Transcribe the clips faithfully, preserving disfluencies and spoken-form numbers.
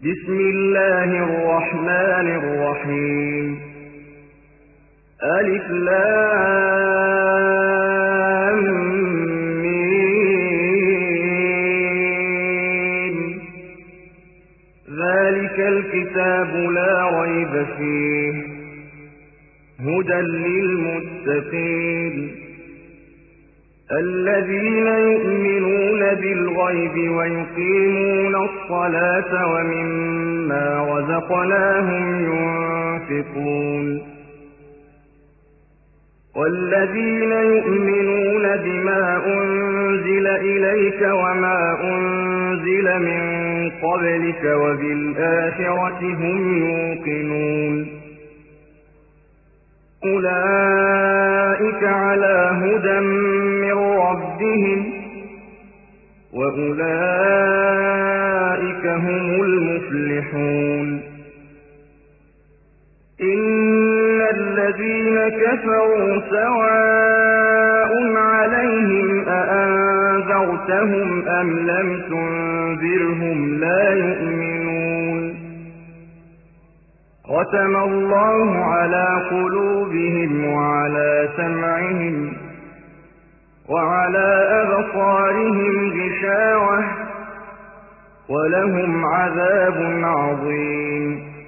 بسم الله الرحمن الرحيم ألف لام ميم ذلك الكتاب لا ريب فيه هدى للمتقين الذين يؤمنون بالغيب ويقيمون الصلاة ومما رزقناهم ينفقون والذين يؤمنون بما أنزل إليك وما أنزل من قبلك وبالآخرة هم يوقنون أولئك على هدى من ربهم وأولئك هم المفلحون إن الذين كفروا سواء عليهم أأنذرتهم أم لم تنذرهم لا يؤمنون ختم الله على قلوبهم وعلى سمعهم وعلى أبصارهم غشاوة ولهم عذاب عظيم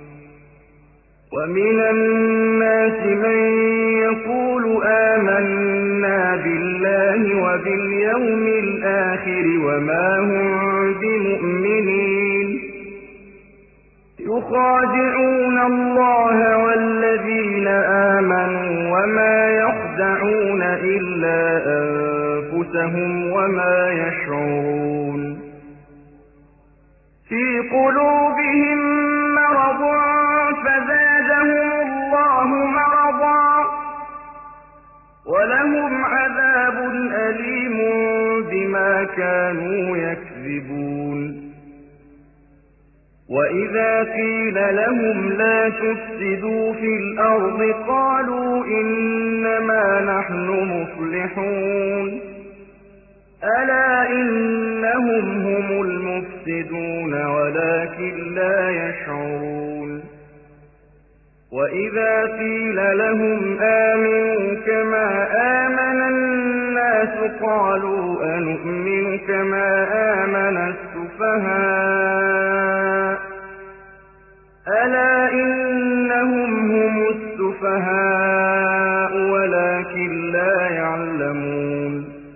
ومن الناس من يقول آمنا بالله وباليوم الآخر وما هم بمؤمنين يخادعون الله والذين آمنوا وما يخدعون إلا أنفسهم وما يشعرون في قلوبهم مرض فزادهم الله مرضا ولهم عذاب أليم بما كانوا يكذبون وإذا قيل لهم لا تفسدوا في الأرض قالوا إنما نحن مصلحون ألا إنهم هم المفسدون ولكن لا يشعرون وإذا قيل لهم آمنوا كما آمن الناس قالوا أنؤمن كما آمن السفهاء ألا إنهم هم السفهاء ولكن لا يعلمون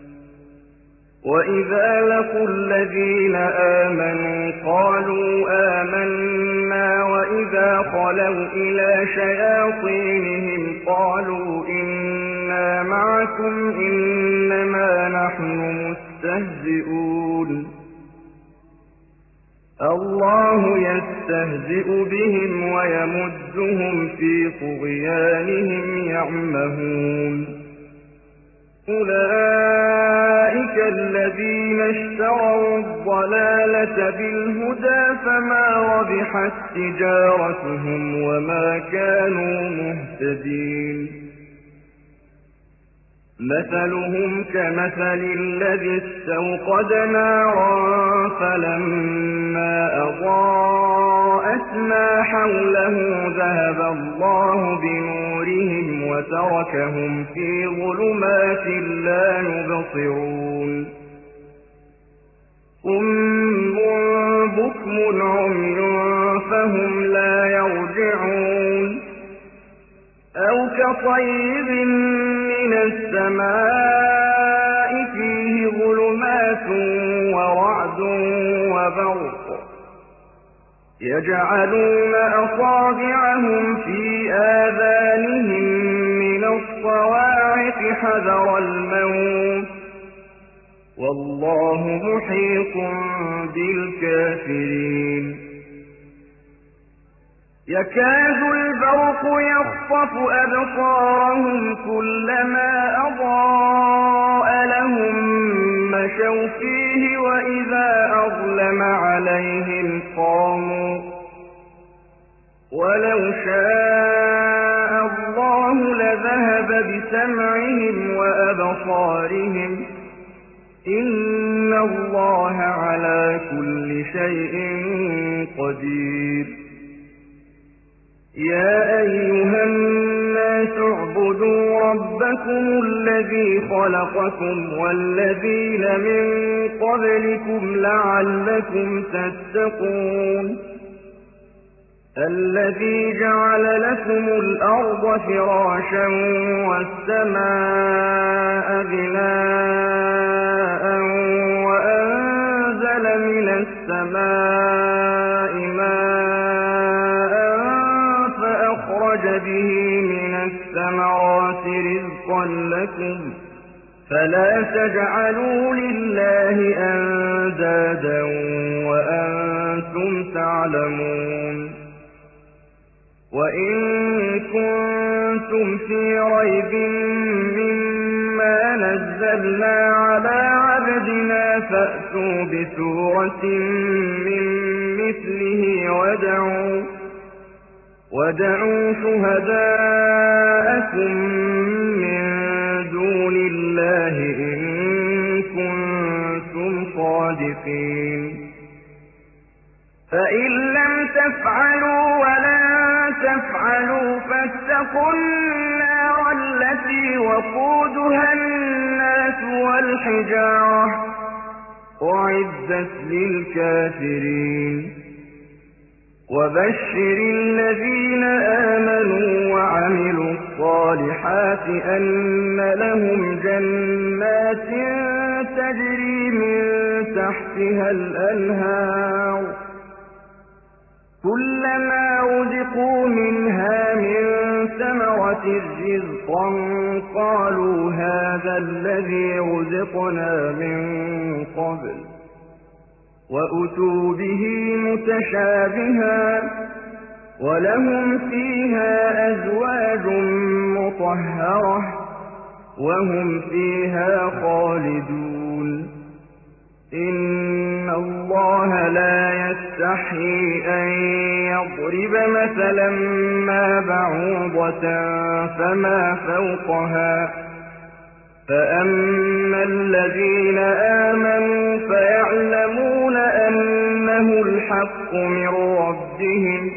وإذا لقوا الذين آمنوا قالوا آمنا وإذا خلوا إلى شياطينهم قالوا إنا معكم إنما نحن مستهزئون الله يستهزئ بهم ويمدهم في طغيانهم يعمهون أولئك الذين اشتروا الضلالة بالهدى فما ربحت تجارتهم وما كانوا مهتدين مثلهم كمثل الذي استوقد نارا فلما أضاءت ما حوله ذهب الله بنورهم وتركهم في ظلمات لا يبصرون صم بكم عمي فهم لا يرجعون أو كطيب من السماء فيه ظلمات ورعد وبرق يجعلون أصابعهم في آذانهم من الصواعق حذر الموت والله محيط بالكافرين يكاد البرق يخطف أبصارهم كلما أضاء لهم مشوا فيه وإذا أظلم عليهم قاموا ولو شاء الله لذهب بسمعهم وأبصارهم إن الله على كل شيء قدير. يا أيها الناس اعبدوا ربكم الذي خلقكم والذين من قبلكم لعلكم تتقون. الذي جعل لكم الأرض فراشا والسماء بناء وأنزل من السماء ماء فأخرج به من الثمرات رزقا لكم فلا تجعلوا لله أندادا وأنتم تعلمون. وإن كنتم في ريب مما نزلنا على عبدنا فأتوا بسورة من مثله وادعوا وادعوا شهداءكم من دون الله إن كنتم صادقين. فإن لم تفعلوا ولن تفعلوا فاتقوا النار التي وقودها الناس والحجارة أعدت للكافرين. وبشر الذين آمنوا وعملوا الصالحات أن لهم جنات تجري من تحتها الأنهار كلما رزقوا منها من ثمرة رزقا قالوا هذا الذي رزقنا من قبل وأتوا به متشابها ولهم فيها أزواج مطهرة وهم فيها خالدون. إن الله لا يستحيي أن يضرب مثلا ما بعوضة فما فوقها فأما الذين آمنوا فيعلمون أنه الحق من ربهم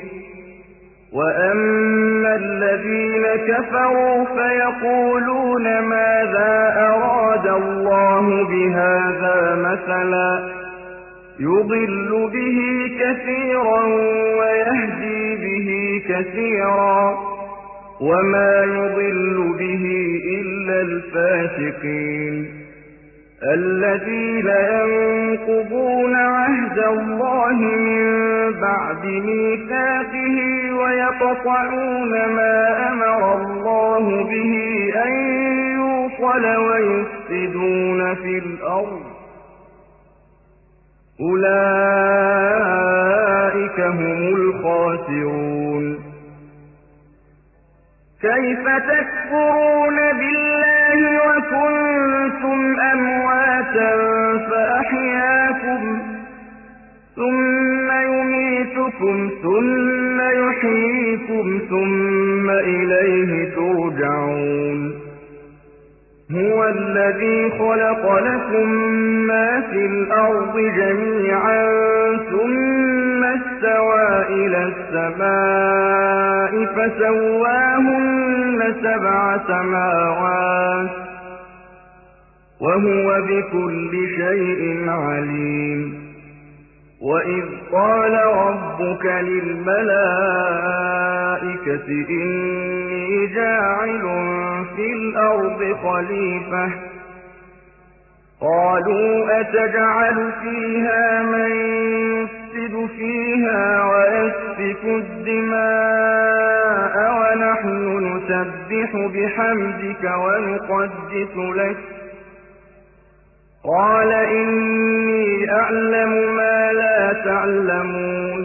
وأما الذين كفروا فيقولون ماذا أراد الله بهذا مثلا يضل به كثيرا ويهدي به كثيرا وما يضل به إلا الفاسقين الذين ينقضون عهد الله من بعد ميثاقه ويقطعون ما أمر الله به أن يوصل ويفسدون في الأرض أولئك هم الخاسرون. كيف تكفرون بالله وكنتم أمواتا فأحياكم ثم يميتكم ثم يحييكم ثم إليه ترجعون. هو الذي خلق لكم ما في الأرض جميعا ثم استوى إلى السماء فسواهن سبع سماوات وهو بكل شيء عليم. وإذ قال ربك للملائكة إني جاعل في الأرض خليفة قالوا أتجعل فيها من يفسد فيها ويسفك الدماء ونحن نسبح بحمدك ونقدس لك قال إني أعلم ما لا تعلمون.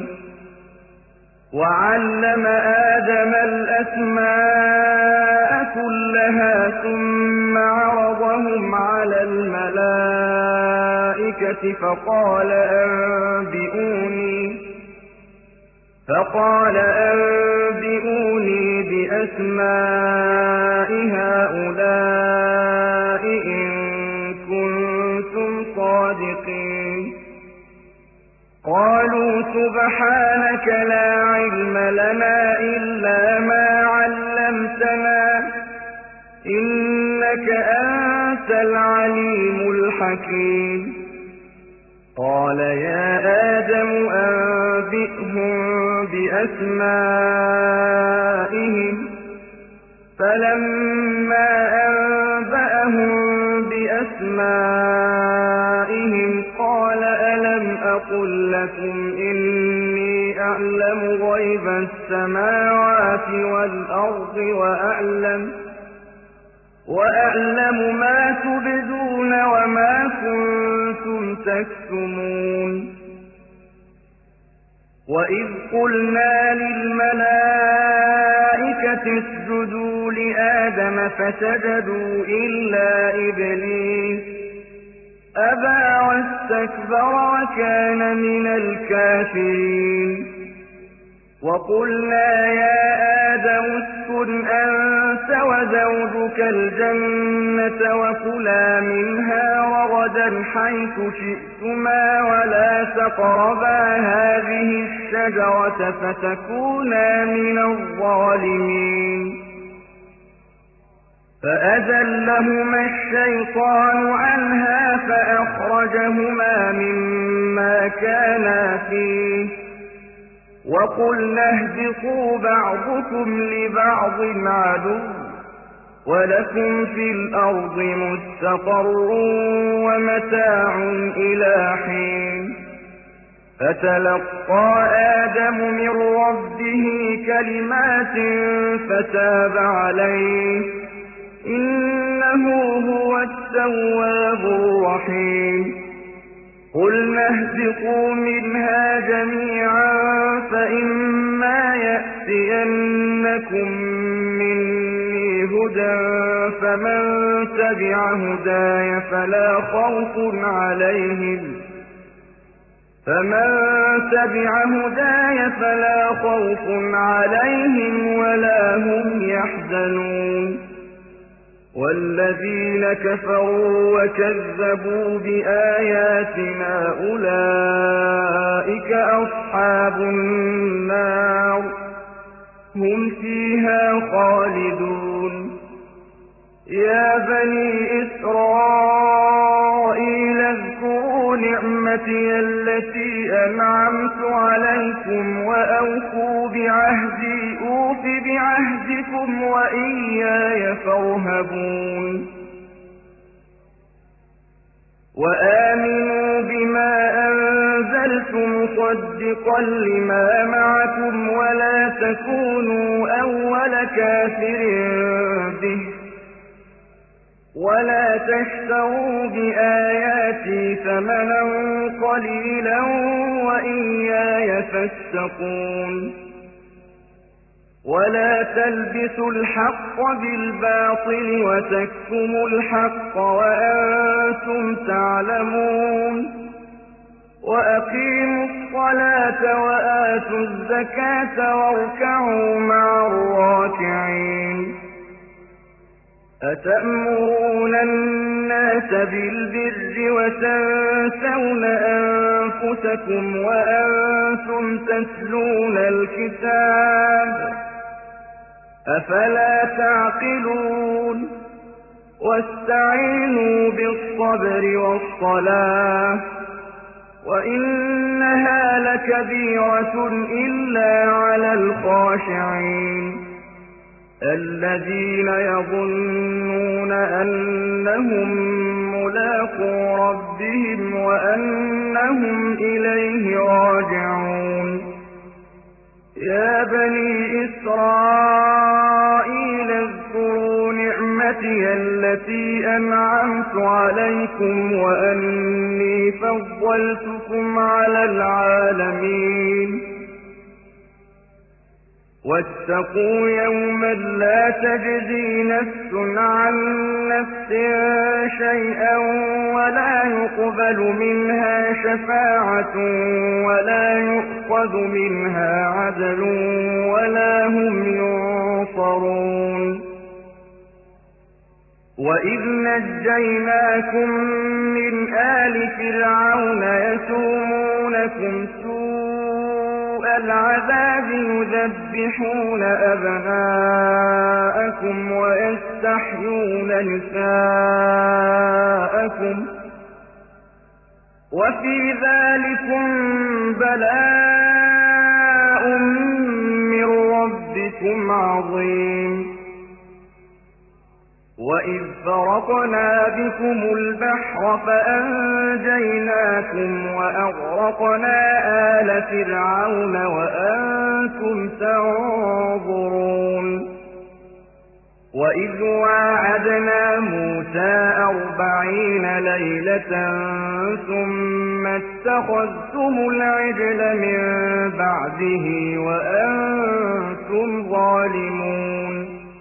وعلم آدم الأسماء كلها ثم عرضهم على الملائكة فقال أنبئوني فقال أنبئوني بأسماء هؤلاء إن كنتم صادقين. قالوا سبحانك سبحانك لا علم لنا إلا ما علمتنا إنك أنت العليم الحكيم قال يا آدم أنبئهم بأسمائهم فلما أنبأهم بأسمائهم قال ألم أقل لكم إني أعلم غيب السماوات والأرض وأعلم وأعلم ما تبدون وما كنتم تكتمون وإذ قلنا للملائكة اسجدوا لآدم فسجدوا إلا إبليس أبى واستكبر وكان من الكافرين وقلنا يا آدم اسكن أنت وزوجك الجنة وكلا منها رغدا حيث شئتما ولا تقربا هذه الشجرة فتكونا من الظالمين فأزلهما الشيطان عنها فأخرجهما مما كانا فيه وقلنا اهبطوا بعضكم لبعض عدو ولكم في الأرض مستقر ومتاع إلى حين فتلقى آدم من ربه كلمات فتاب عليه إنه هو التواب الرحيم قلنا اهبطوا منها جميعا فإما يأتينكم مني هدى فمن تبع هداي فلا خوف عليهم فمن تبع هداي فلا خوف عليهم ولا هم يحزنون والذين كفروا وكذبوا بآياتنا أولئك أصحاب النار هم فيها خالدون يا بني إسرائيل اذكروا نعمتي التي أنعمت عليكم وأوفوا بعهدي أوف بعهدكم وإياي فارهبون وآمنوا بما أنزلت مصدقا لما معكم ولا تكونوا أول كافر به ولا تشتروا بآياتي ثمنا قليلا وإياي فاتقون ولا تلبسوا الحق بالباطل وتكتموا الحق وأنتم تعلمون وأقيموا الصلاة وآتوا الزكاة واركعوا مع الراكعين أتأمرون الناس بالبر وتنسون أنفسكم وأنتم تتلون الكتاب أفلا تعقلون واستعينوا بالصبر والصلاة وإنها لكبيرة إلا على الخاشعين الذين يظنون أنهم ملاقو ربهم وأنهم إليه راجعون يا بني إسرائيل اذكروا نعمتي التي أنعمت عليكم وأني فضلتكم على العالمين واتقوا يوما لا تجزي نفس عن نفس شيئا ولا يقبل منها شفاعة ولا يؤخذ منها عدل ولا هم ينصرون وإذ نجيناكم من آل فرعون يسومونكم سوء العذاب يذبحون أبناءكم ويستحيون نساءكم وفي ذلكم بلاء من ربكم عظيم وإذ فرقنا بكم البحر فأنجيناكم وأغرقنا آل فرعون وأنتم تنظرون وإذ واعدنا موسى أربعين ليلة ثم اتخذتم العجل من بعده وأنتم ظالمون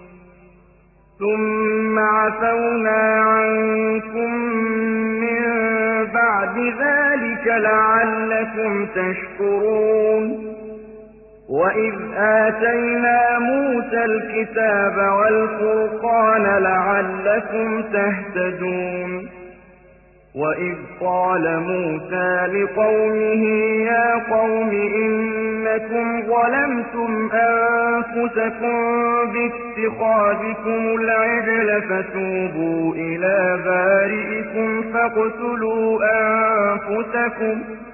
ثم عفونا عنكم من بعد ذلك لعلكم تشكرون وإذ آتينا موسى الكتاب والفرقان لعلكم تهتدون وإذ قال موسى لقومه يا قوم إنكم ظلمتم أنفسكم باتخاذكم العجل فتوبوا إلى بارئكم فاقتلوا أنفسكم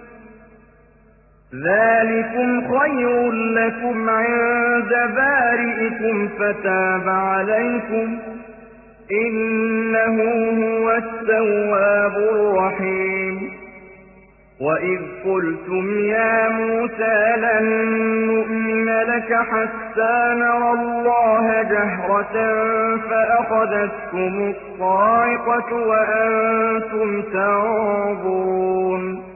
ذلكم خير لكم عند بارئكم فتاب عليكم إنه هو التواب الرحيم وإذ قلتم يا موسى لن نؤمن لك حتى نرى الله جهرة فأخذتكم الصاعقة وأنتم تنظرون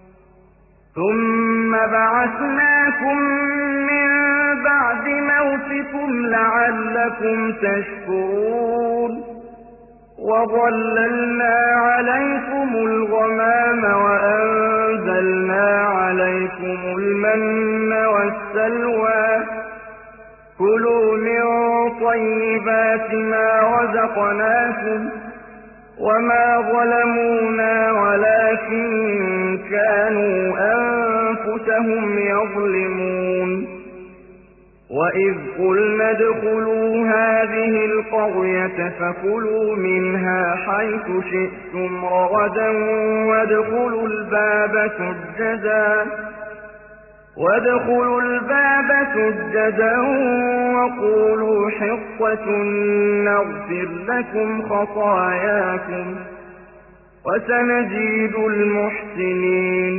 ثم بعثناكم من بعد موتكم لعلكم تشكرون وظللنا عليكم الغمام وأنزلنا عليكم المن والسلوى كلوا من طيبات ما رزقناكم وما ظلمونا ولكن كانوا أنفسهم يظلمون وإذ قلنا ادخلوا هذه القرية فكلوا منها حيث شئتم رغدا وادخلوا الباب سجدا وادخلوا الباب سجدا وقولوا حطة نغفر لكم خطاياكم وسنزيد المحسنين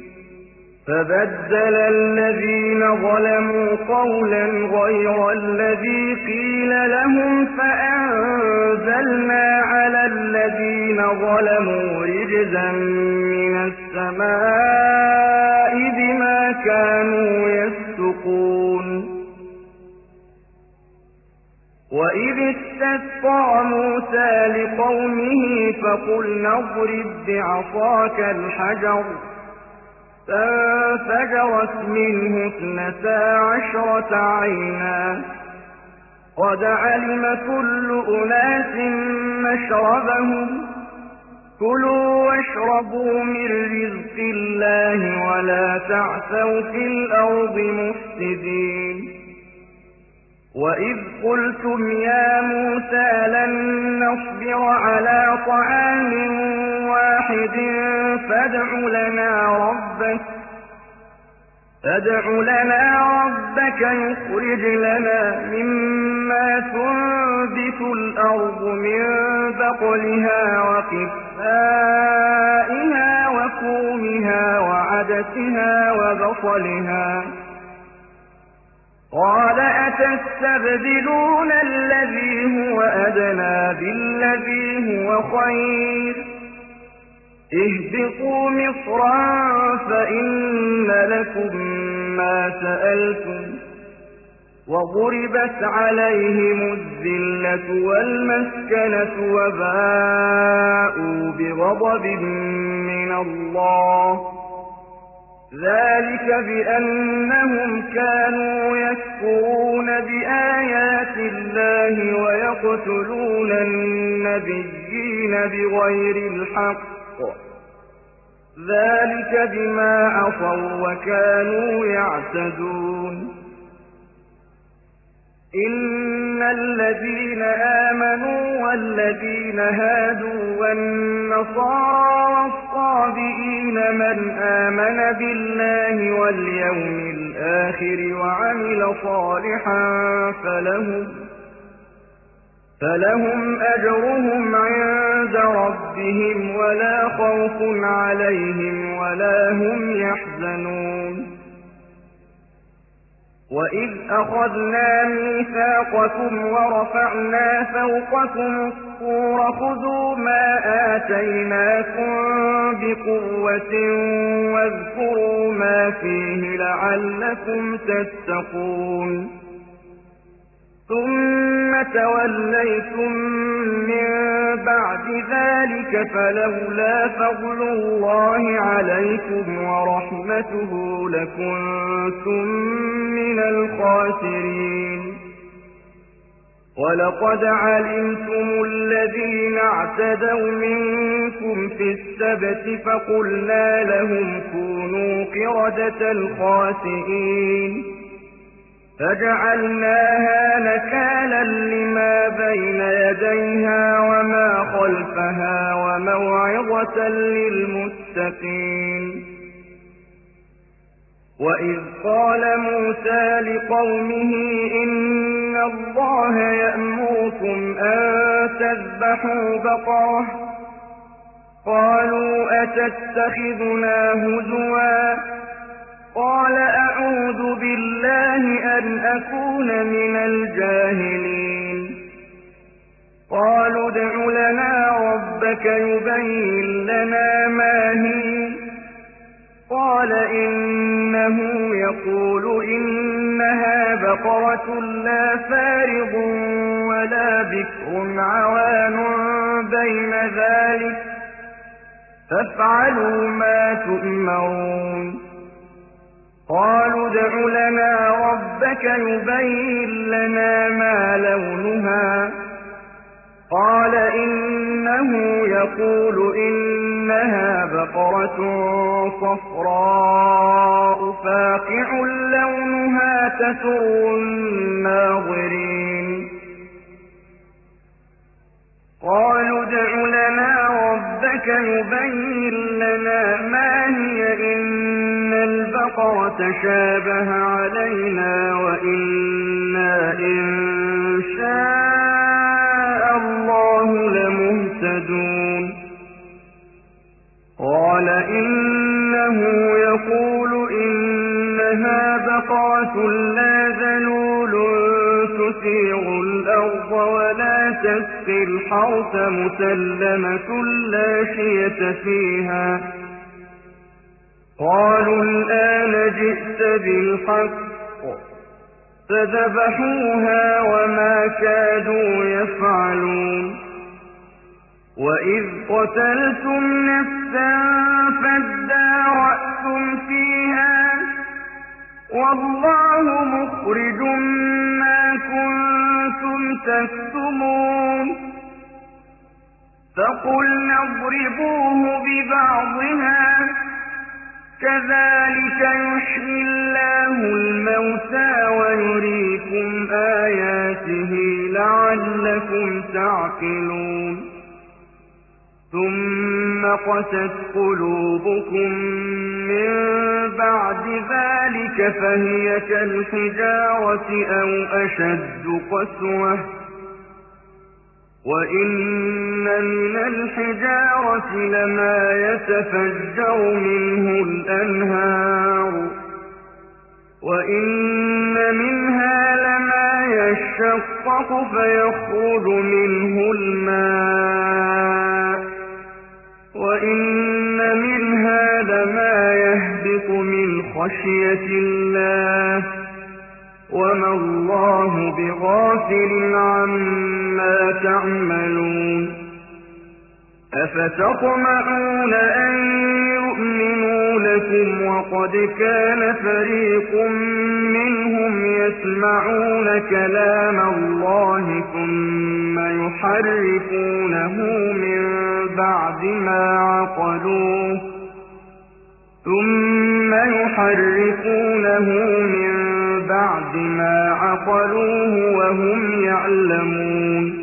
فبدل الذين ظلموا قولا غير الذي قيل لهم فأنزلنا على الذين ظلموا رجزا من السماء بما كانوا يفسقون وإذ استسقى موسى لقومه فقلنا اضرب بعصاك الحجر فانفجرت منه اثنتا عشرة عينا قد علم كل أناس مشربهم كلوا واشربوا من رزق الله ولا تعثوا في الأرض مفسدين وإذ قلتم يا موسى لن نصبر على طعام واحد فادع لنا ربك فادع لنا ربك يخرج لنا مما تنبت الأرض من بقلها وقثائها وفومها وعدسها وبصلها قال أتستبدلون الذي هو أدنى بالذي هو خير اهبطوا مصرا فإن لكم ما سألتم وضربت عليهم الذلة والمسكنة وباءوا بغضب من الله ذلك بأنهم كانوا يكفرون بآيات الله ويقتلون النبيين بغير الحق ذلك بما عصوا وكانوا يعتدون إن الذين آمنوا والذين هادوا والنصارى والصابئين من آمن بالله واليوم الآخر وعمل صالحا فلهم فلهم أجرهم عند ربهم ولا خوف عليهم ولا هم يحزنون وإذ أخذنا ميثاقكم ورفعنا فوقكم الطور خذوا ما آتيناكم بقوة واذكروا ما فيه لعلكم تتقون ثم توليتم من بعد ذلك فلولا فضل الله عليكم ورحمته لكنتم من الخاسرين ولقد علمتم الذين اعتدوا منكم في السبت فقلنا لهم كونوا قردة خاسئين فجعلناها نكالا لما بين يديها وما خلفها وموعظة للمتقين وإذ قال موسى لقومه إن الله يأمركم أن تذبحوا بقرة قالوا أتتخذنا هزوا قال أعوذ بالله أن أكون من الجاهلين قالوا ادع لنا ربك يبين لنا ما هي قال إنه يقول إنها بقرة لا فارض ولا بكر عوان بين ذلك فافعلوا ما تؤمرون قالوا ادع لنا ربك يبين لنا ما لونها قال إنه يقول إنها بقرة صفراء فاقع لونها تسر الناظرين قالوا ادع لنا ربك يبين لنا ما هي إن البقرة شابه علينا وإنا إن شاء الله لمهتدون قال إنه يقول إنها بقرة لا ذلول تثير الأرض ولا تسقي الحرث مسلمة لا شية فيها قالوا الآن جئت بالحق فذبحوها وما كادوا يفعلون وإذ قتلتم نفسا فادارأتم فيها والله مخرج ما كنتم تكتمون فقلنا اضربوه ببعضها كذلك يحيي الله الموتى ويريكم آياته لعلكم تعقلون ثم قست قلوبكم من بعد ذلك فهي كالحجارة أو أشد قسوة وإن من الحجارة لما يتفجر منه الأنهار وإن منها لما يشقق فيخرج منه الماء وإن منها لما يهبط من خشية الله وما الله بغافل عما تعملون أفتطمعون أن يؤمنوا لكم وقد كان فريق منهم يسمعون كلام الله ثم يحرفونه من بعد ما عقلوه ثم يحرفونه من بعد ما عقلوه وهم يعلمون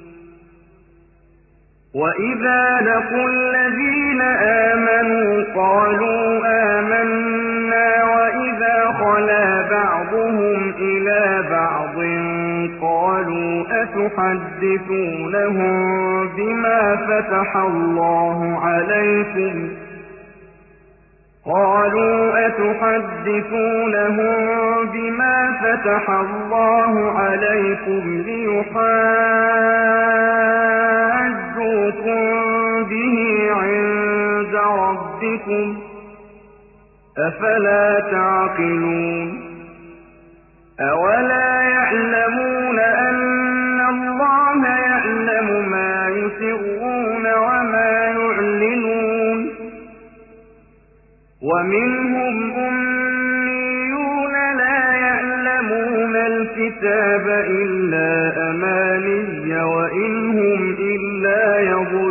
وإذا لقوا الذين آمنوا قالوا آمنا وإذا خلا بعضهم إلى بعض قالوا أتحدثونهم بما فتح الله عليكم قالوا أتحدثونهم بما فتح الله عليكم ليحاجوكم به عند ربكم أفلا تعقلون أولا يعلمون أن الله يعلم ما يسرون وما يعلنون ومنهم أميون لا يعلمون الكتاب إلا أماني وإن هم إلا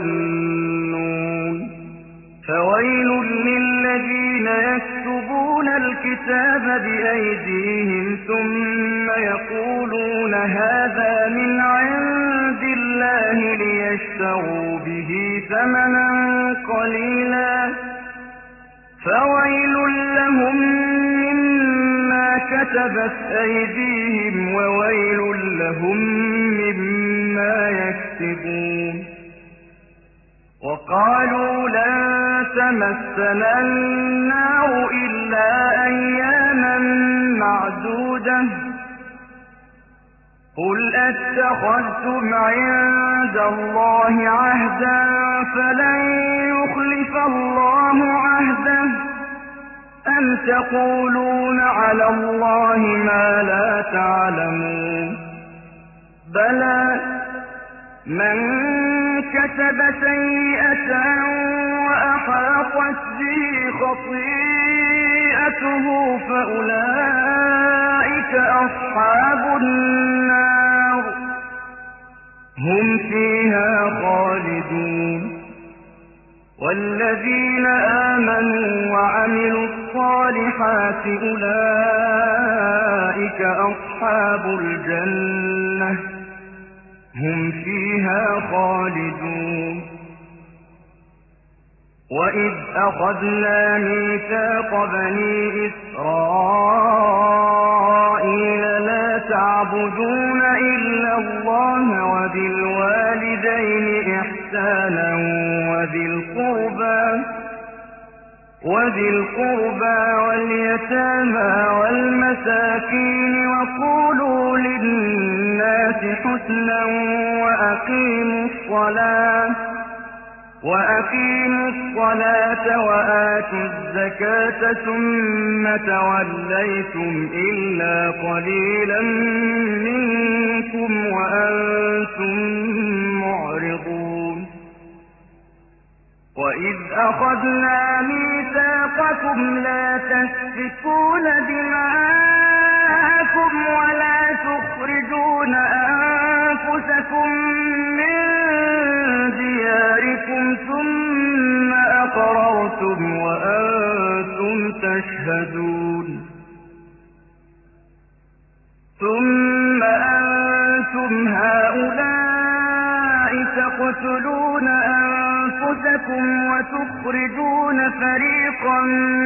يظنون فويل للذين يكتبون الكتاب بأيديهم ثم يقولون هذا من عند الله ليشتروا به ثمنا قليلا فويل لهم مما كتبت أيديهم وويل لهم مما يكسبون وقالوا لن تمسنا النار إلا أياما معدودة قل أتخذتم عند الله عهدا فلن يخلف الله عهده أم تقولون على الله ما لا تعلمون بلى من كسب سيئة وأحاطت به خطيئته فأولئك أصحاب النار هم فيها خالدون والذين آمنوا وعملوا الصالحات أولئك أصحاب الجنة هم فيها خالدون وإذ أخذنا ميثاق بني إسرائيل لا تعبدون إلا الله وبالوالدين إحسانا وذي القربى وذي القربى واليتامى والمساكين وقولوا للناس حسنا وأقيموا الصلاة وأقيموا الصلاة وآتوا الزكاة ثم توليتم إلا قليلا منكم وأنتم معرضون وإذ أخذنا ميثاقكم لا تسفكون دماءكم ولا تخرجون أنفسكم من دياركم ثم أقررتم وأنتم تشهدون ثم أنتم هؤلاء تقتلون أنفسكم وتخرجون فريقا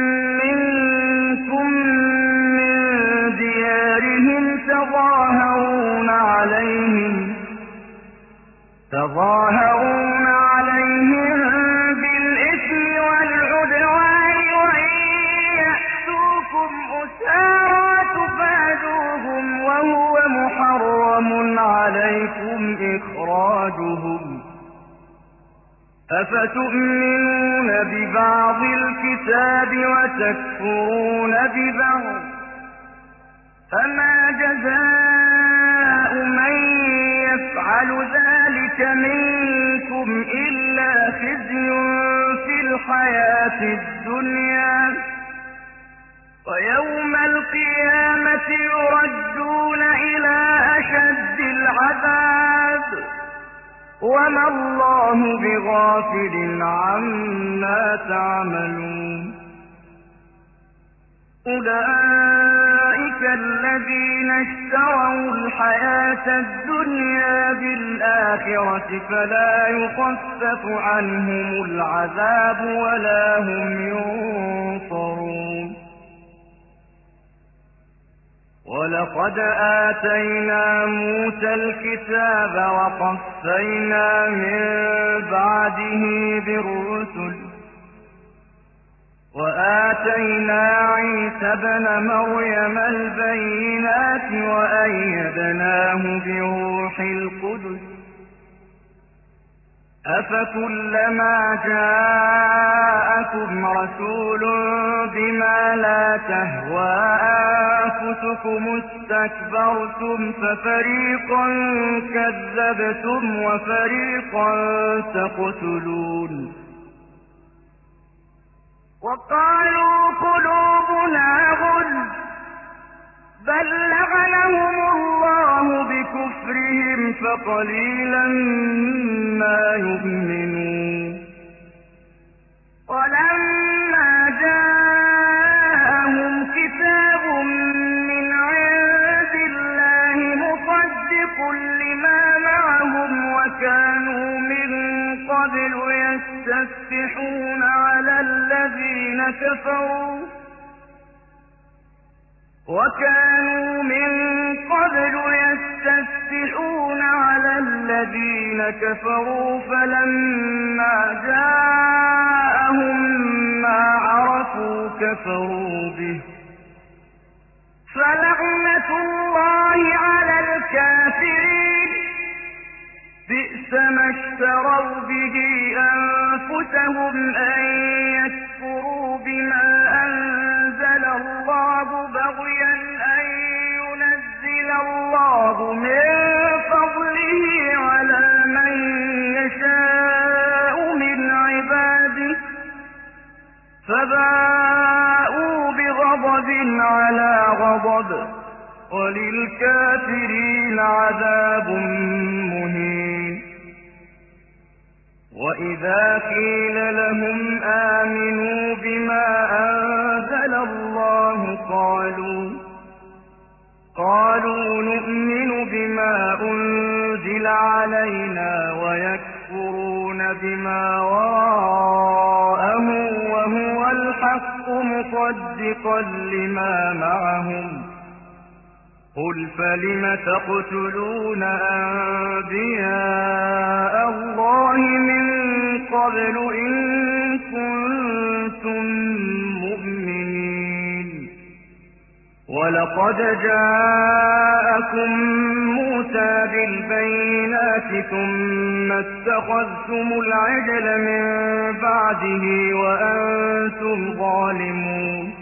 منكم من ديارهم تظاهرون عليهم تظاهرون عليهم بالإثم والعدوان وإن يأتوكم أسارى تفادوهم وهو محرم عليكم إخراجهم أفتؤمنون ببعض الكتاب وتكفرون ببعض فما جزاء من يفعل ذلك منكم إلا خزي في الحياة الدنيا ويوم القيامة يردون إلى أشد العذاب وما الله بغافل عما تعملون أولئك الذين اشتروا الحياة الدنيا بالآخرة فلا يخفف عنهم العذاب ولا هم ينصرون ولقد آتينا موسى الكتاب وقفينا من بعده بالرسل وآتينا عيسى ابن مريم البينات وأيدناه بروح القدس أفكلما جاءكم رسول بما لا تهوى أنفسكم استكبرتم ففريقا كذبتم وفريقا تقتلون وقالوا قلوبنا غلف بل لعنهم الله بكفرهم فقليلا ما يؤمنون ولما جاءهم كتاب من عند الله مصدق لما معهم وكانوا من قبل يستفتحون على الذين كفروا وكانوا من قبل يستفتحون على الذين كفروا فلما جاءهم ما عرفوا كفروا به فلعنة الله على الكافرين بئس ما اشتروا به أنفسهم أن يكفروا بما أنزل الله بغيا أن ينزل الله من فضله على من يشاء من عباده فباءوا بغضب على غضب وللكافرين عذاب مهين وإذا قيل لهم آمنوا بما أنزل الله قالوا قالوا نؤمن بما أنزل علينا ويكفرون بما وراءه وهو الحق مصدقا لما معهم قل فلم تقتلون أنبياء الله من قبل إن كنتم مؤمنين ولقد جاءكم موسى بالبينات ثم اتخذتم العجل من بعده وأنتم ظالمون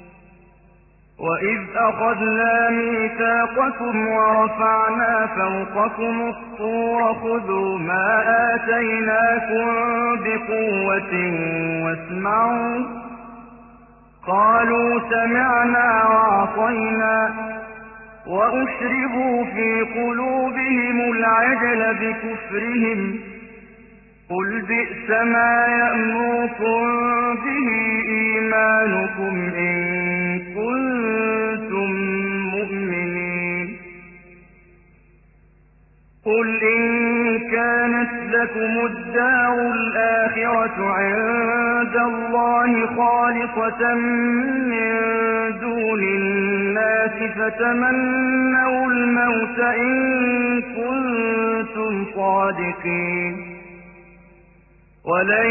وإذ أخذنا ميثاقكم ورفعنا فوقكم الطور خذوا ما آتيناكم بقوة واسمعوا قالوا سمعنا وعصينا وأشربوا في قلوبهم العجل بكفرهم قل بئس ما يأمركم به إيمانكم إن كنتم مؤمنين قل إن كانت لكم الدار الآخرة عند الله خالصة من دون الناس فتمنوا الموت إن كنتم صادقين ولن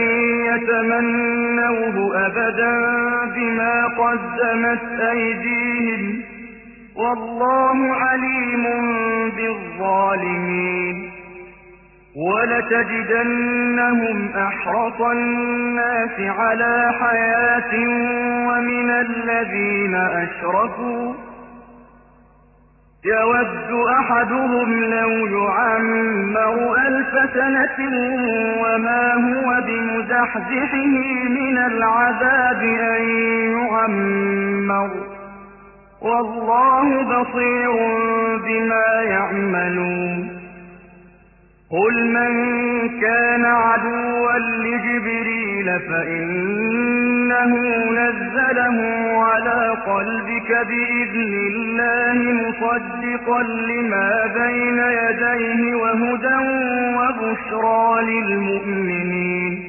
يتمنوه أبدا بما قدمت أيديهم والله عليم بالظالمين ولتجدنهم أحرص الناس على حياة ومن الذين أشركوا يود أحدهم لو يعمر ألف سنة وما هو بمزحزحه من العذاب أن يعمر والله بصير بما يعملون قل من كان عدوا لجبريل فإنه نزله على قلبك بإذن الله مصدقا لما بين يديه وهدى وبشرى للمؤمنين.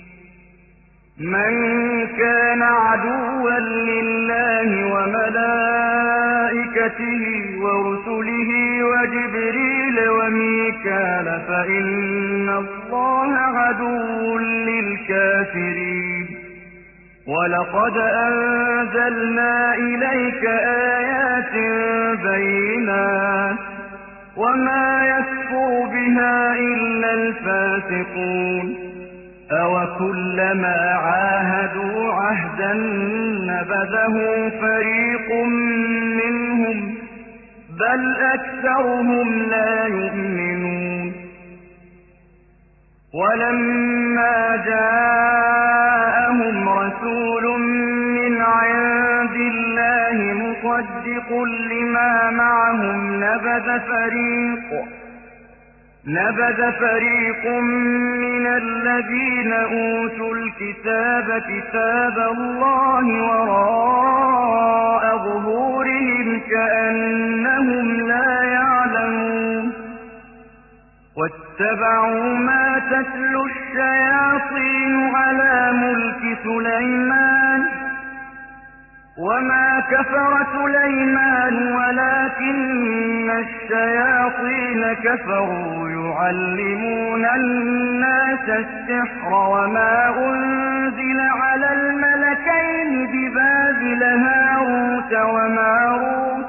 من كان عدوا لله وملائكته ورسله وجبريل وميكال فإن الله عدو للكافرين. ولقد أنزلنا إليك آيات بينات وما يكفر بها إلا الفاسقون. أَوَكُلَّمَا عَاهَدُوا عَهْدًا نَبَذَهُ فَرِيقٌ مِّنْهُمْ بَلْ أَكْثَرُهُمْ لَا يُؤْمِنُونَ. وَلَمَّا جَاءَهُمْ رَسُولٌ مِّنْ عِندِ اللَّهِ مُصَدِّقٌ لِّمَا مَعَهُمْ نَبَذَ فَرِيقٌ نبذ فريق من الذين أوتوا الكتاب كتاب الله وراء ظهورهم كأنهم لا يعلمون. واتبعوا ما تتلو الشياطين على ملك سليمان وما كفر سليمان ولكن الشياطين كفروا يعلمون الناس السحر وما أنزل على الملكين ببابل هاروت وماروت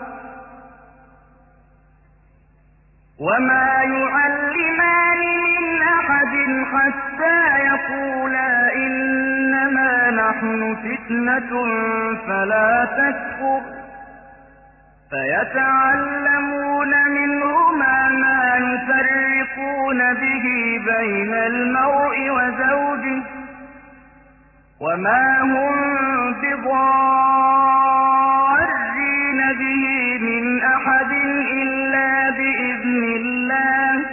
وما يعلمان من أحد حتى يقولا إنما نحن فتنة فلا تكفر فيتعلمون منهما ما يفرقون به بين المرء وزوجه وما هم بضارين به من أحد إلا بإذن الله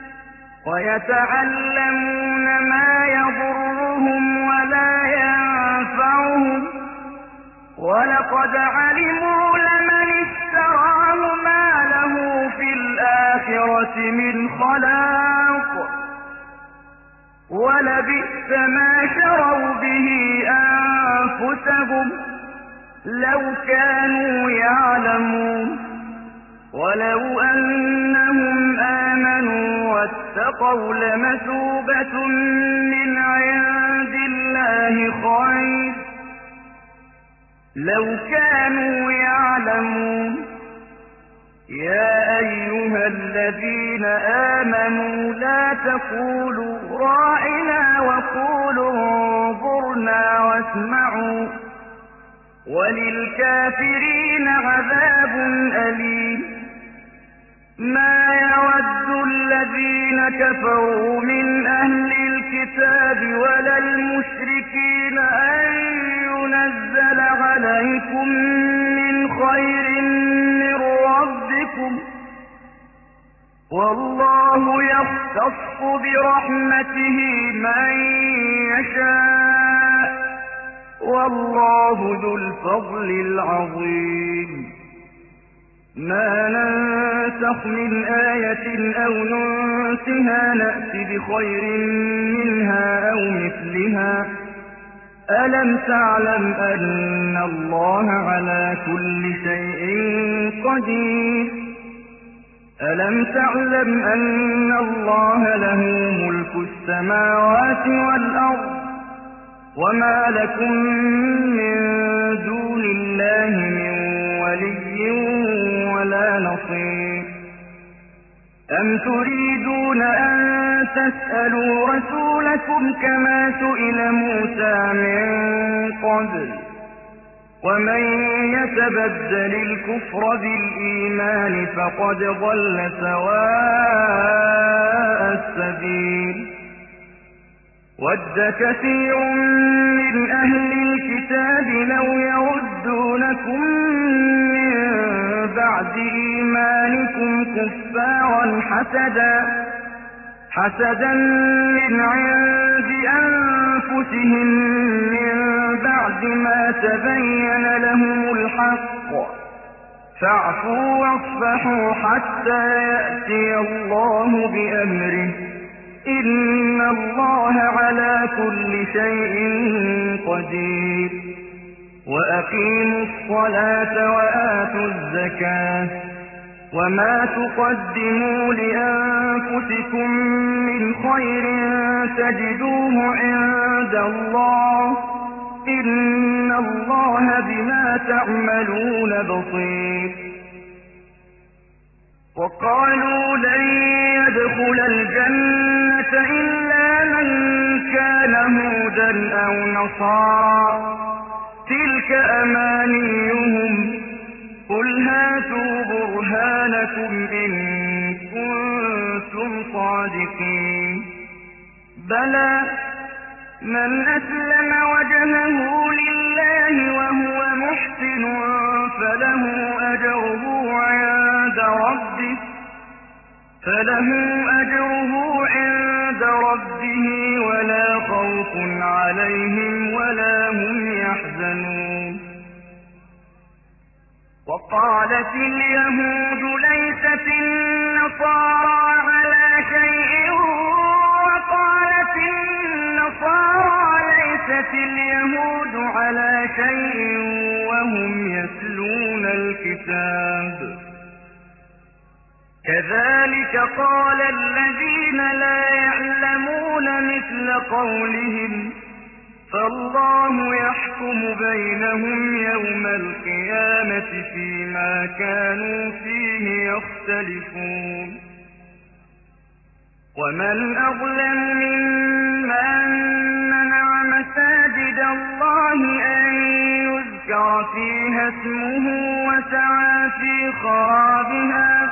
ويتعلمون ما يضرهم ولا ينفعهم ولقد علموا لمن اشتراه ما له في الآخرة من خلاق ولبئس ما شروا به أنفسهم لو كانوا يعلمون. ولو أنهم آمنوا واتقوا لمثوبة من عند الله خير لو كانوا يعلمون. يا أيها الذين آمنوا لا تقولوا راعنا وقولوا انظرنا واسمعوا وللكافرين عذاب أليم. ما يود الذين كفروا من أهل الكتاب ولا المشركين أن ينزل عليكم من خير من ربكم والله يختص برحمته من يشاء والله ذو الفضل العظيم. ما ننسخ من آية أو ننسها نأت بخير منها أو مثلها. ألم تعلم أن الله على كل شيء قدير. ألم تعلم أن الله له ملك السماوات والأرض وما لكم من دون الله من ولي ولا نصير. أم تريدون أن تسألوا رسولكم كما سئل موسى من قبل ومن يتبدل الكفر بالإيمان فقد ضل سواء السبيل. ود كثير من أهل الكتاب لو يردونكم من بعد إيمانكم كفارا حسدا حسدا من عند أنفسهم من بعد ما تبين لهم الحق فاعفوا واصفحوا حتى يأتي الله بأمره إن الله على كل شيء قدير وأقيموا الصلاة وآتوا الزكاة وما تقدموا لأنفسكم من خير تجدوه عند الله إن الله بما تعملون بصير وقالوا لن يدخل الجنة إلا من كان هودا أو نصارى تلك أمانيهم قل هاتوا برهانكم إن كنتم صادقين بلى من أسلم وجهه لله وهو محسن فله أجره عند ربه فله أجره عند ربه ولا خوف عليهم ولا هم يحزنون وقالت اليهود ليست النصارى على شيء وقالت النصارى ليست اليهود على شيء وهم يتلون الكتاب كذلك قال الذين لا يعلمون مثل قولهم فالله يحكم بينهم يوم القيامة فيما كانوا فيه يختلفون ومن أظلم ممن منع مساجد الله أن يذكر فيها اسمه وسعى في خرابها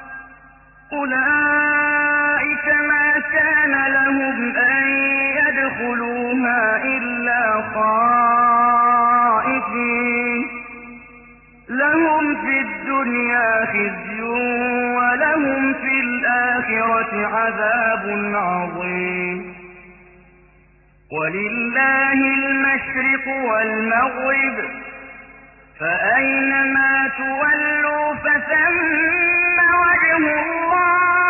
أولئك ما كان لهم أن يدخلوها إلا خائفين لهم في الدنيا خزي ولهم في الآخرة عذاب عظيم ولله المشرق والمغرب فأينما تولوا فثم وجه الله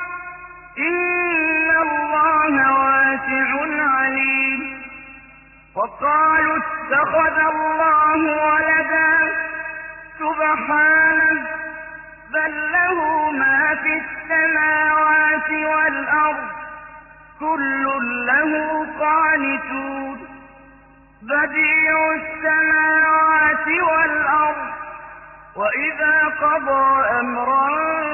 إن الله واسع عليم وقالوا اتخذ الله ولدا سبحانه بل له ما في السماوات والأرض كل له قانتون بديع السماوات والأرض وإذا قضى أمرا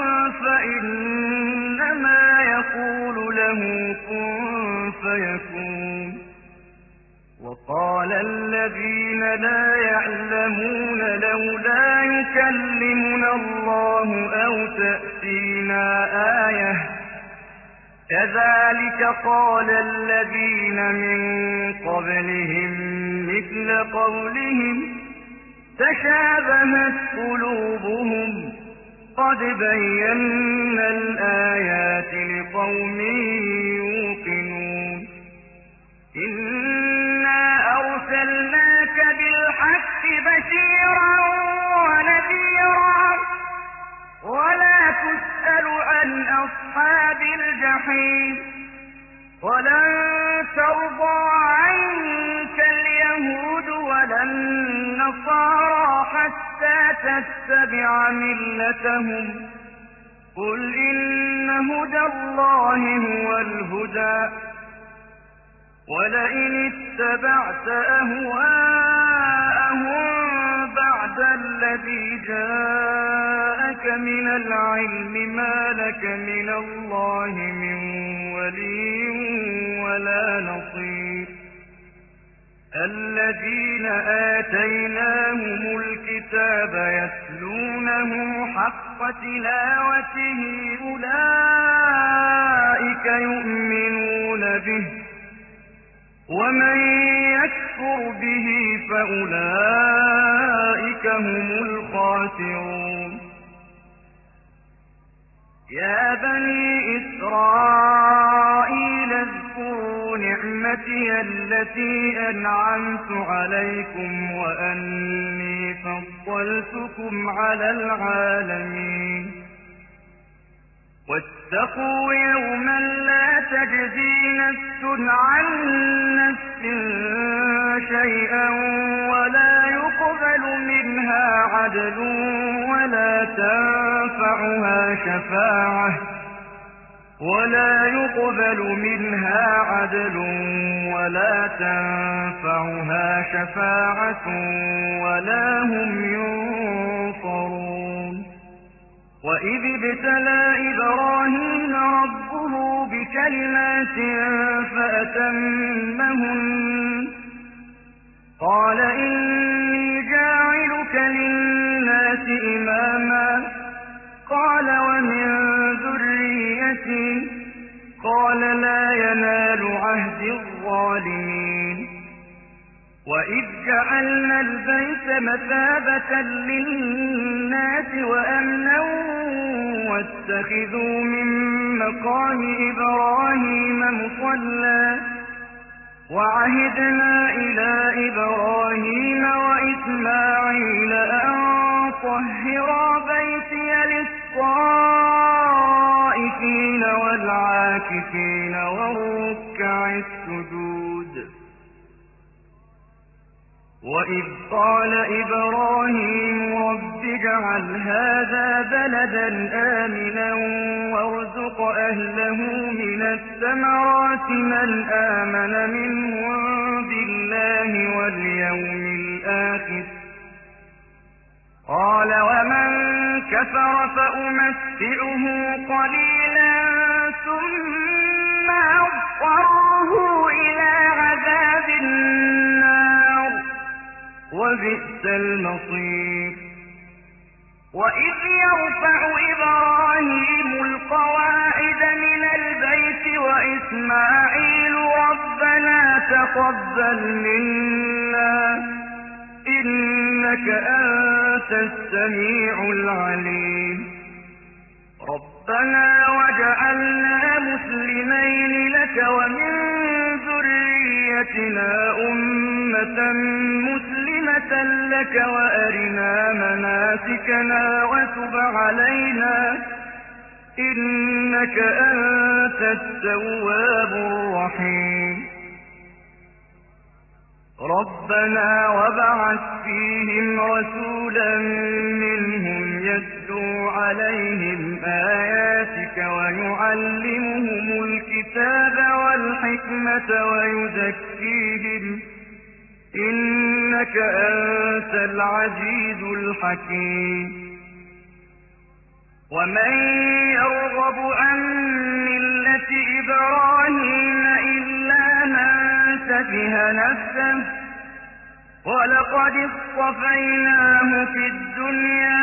فإنما يقول له كن فيكون وقال الذين لا يعلمون لولا يكلمنا الله أو تأتينا آية كذلك قال الذين من قبلهم مثل قولهم تشابهت قلوبهم قد بينا الآيات لقوم يوقنون إنا أرسلناك بالحق بشيرا ونذيرا ولا تسأل عن أصحاب الجحيم ولن ترضى عنك اليهود ولا النصارى حتى تتبع ملتهم قل إن هدى الله هو الهدى ولئن اتبعت أهواءهم بعد الذي جاءك من العلم ما لك من الله من ولي ولا نصير الذين آتيناهم الكتاب يتلونه حق تلاوته أولئك يؤمنون به ومن يكفر به فأولئك هم الخاسرون يا بني إسرائيل نعمتي التي أنعمت عليكم وأني فضلتكم على العالمين واتقوا يوما لا تجزي نفس عن نفس شيئا ولا يقبل منها عدل ولا تنفعها شفاعة ولا يقبل منها عدل ولا تنفعها شفاعة ولا هم ينصرون وإذ ابتلى إبراهيم ربه بكلمات فأتمهن قال إني جاعلك للناس إماما قال ومن ذريتي قال لا ينال عهد الظالمين وإذ جعلنا البيت مثابة للناس وأمنا واتخذوا من مقام إبراهيم مصلى وعهدنا إلى إبراهيم وإسماعيل أن طهرا بيتي للطائفين والعاكفين والركع السجود وإذ قال إبراهيم رب اجعل هذا بلدا آمنا وارزق أهله من الثمرات من آمن منهم بالله واليوم الآخر قال ومن كفر فأمتعه قليلا ثم أضطره إلى عذاب النار وبئس المصير وإذ يرفع إبراهيم القواعد من البيت وإسماعيل ربنا تقبل منا إنك أنت السميع العليم ربنا واجعلنا مسلمين لك ومن ذريتنا أمة مسلمة لك وأرنا مناسكنا وتب علينا إنك أنت التواب الرحيم ربنا وابعث فيهم رسولا منهم يتلو عليهم آياتك ويعلمهم الكتاب والحكمة ويزكيهم إنك أنت العزيز الحكيم ومن يرغب عن ملة إبراهيم إلا من سفه نفسه ولقد اصطفيناه في الدنيا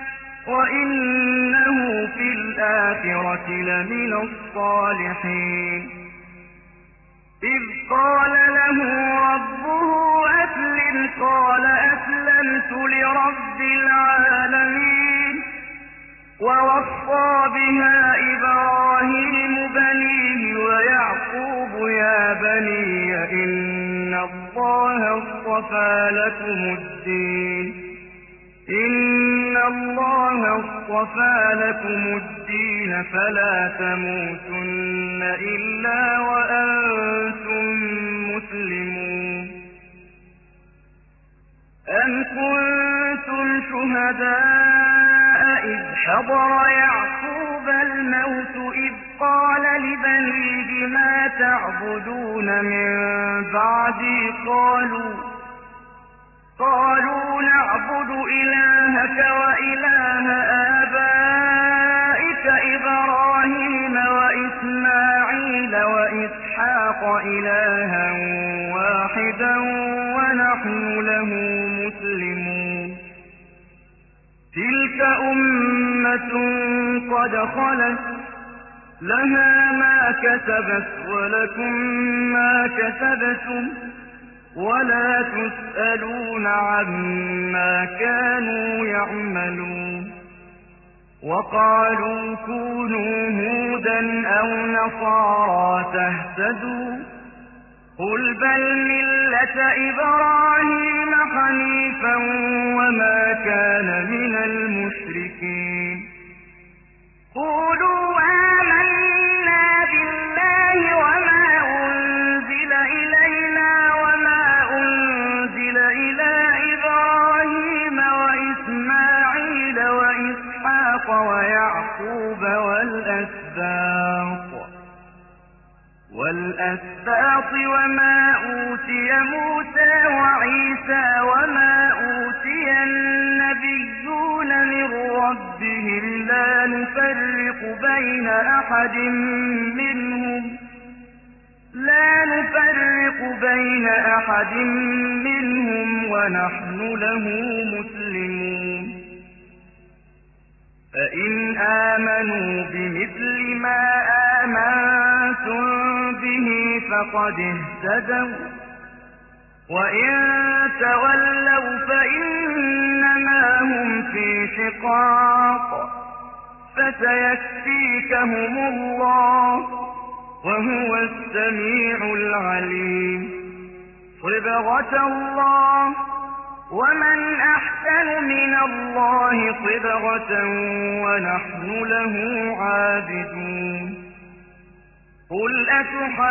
وإنه في الآخرة لمن الصالحين إذ قال له ربه أسلم قال أسلمت لرب العالمين ووصى بها إبراهيم بنيه ويعقوب يا بني إن الله اصطفى لكم الدين إن الله اصطفى لكم الدين فلا تموتن إلا وأنتم مسلمون أم كنتم شهداء إذ حضر يعقوب الموت إذ قال لبنيه ما تعبدون من بعدي قالوا قالوا نعبد إلهك وإله آبائك إبراهيم وإسماعيل وإسحاق إلها واحدا ونحن له مسلمون تلك أمة قد خلت لها ما كسبت ولكم ما كسبتم ولا تسألون عما كانوا يعملون وقالوا كونوا هودا أو نصارى تهتدوا قل بل ملة إبراهيم حنيفا وما كان من المشركين قولوا آمنا بالله وما أنزل إلينا وما أنزل إلى إبراهيم وإسماعيل وإسحاق ويعقوب والأسباط والأسباط وما أوتي موسى وعيسى وما أوتي النبيون من ربهم لا نفرق بين أحد منهم لا نفرق بين أحد منهم ونحن له مسلمون فإن آمنوا بمثل ما آمنتم به فقد اهتدوا وإن تولوا فإنما هم في شقاق فسيكفيكهم الله وهو السميع العليم صبغة الله ومن أحسن من الله صبغة ونحن له عابدون قل أتحاجوننا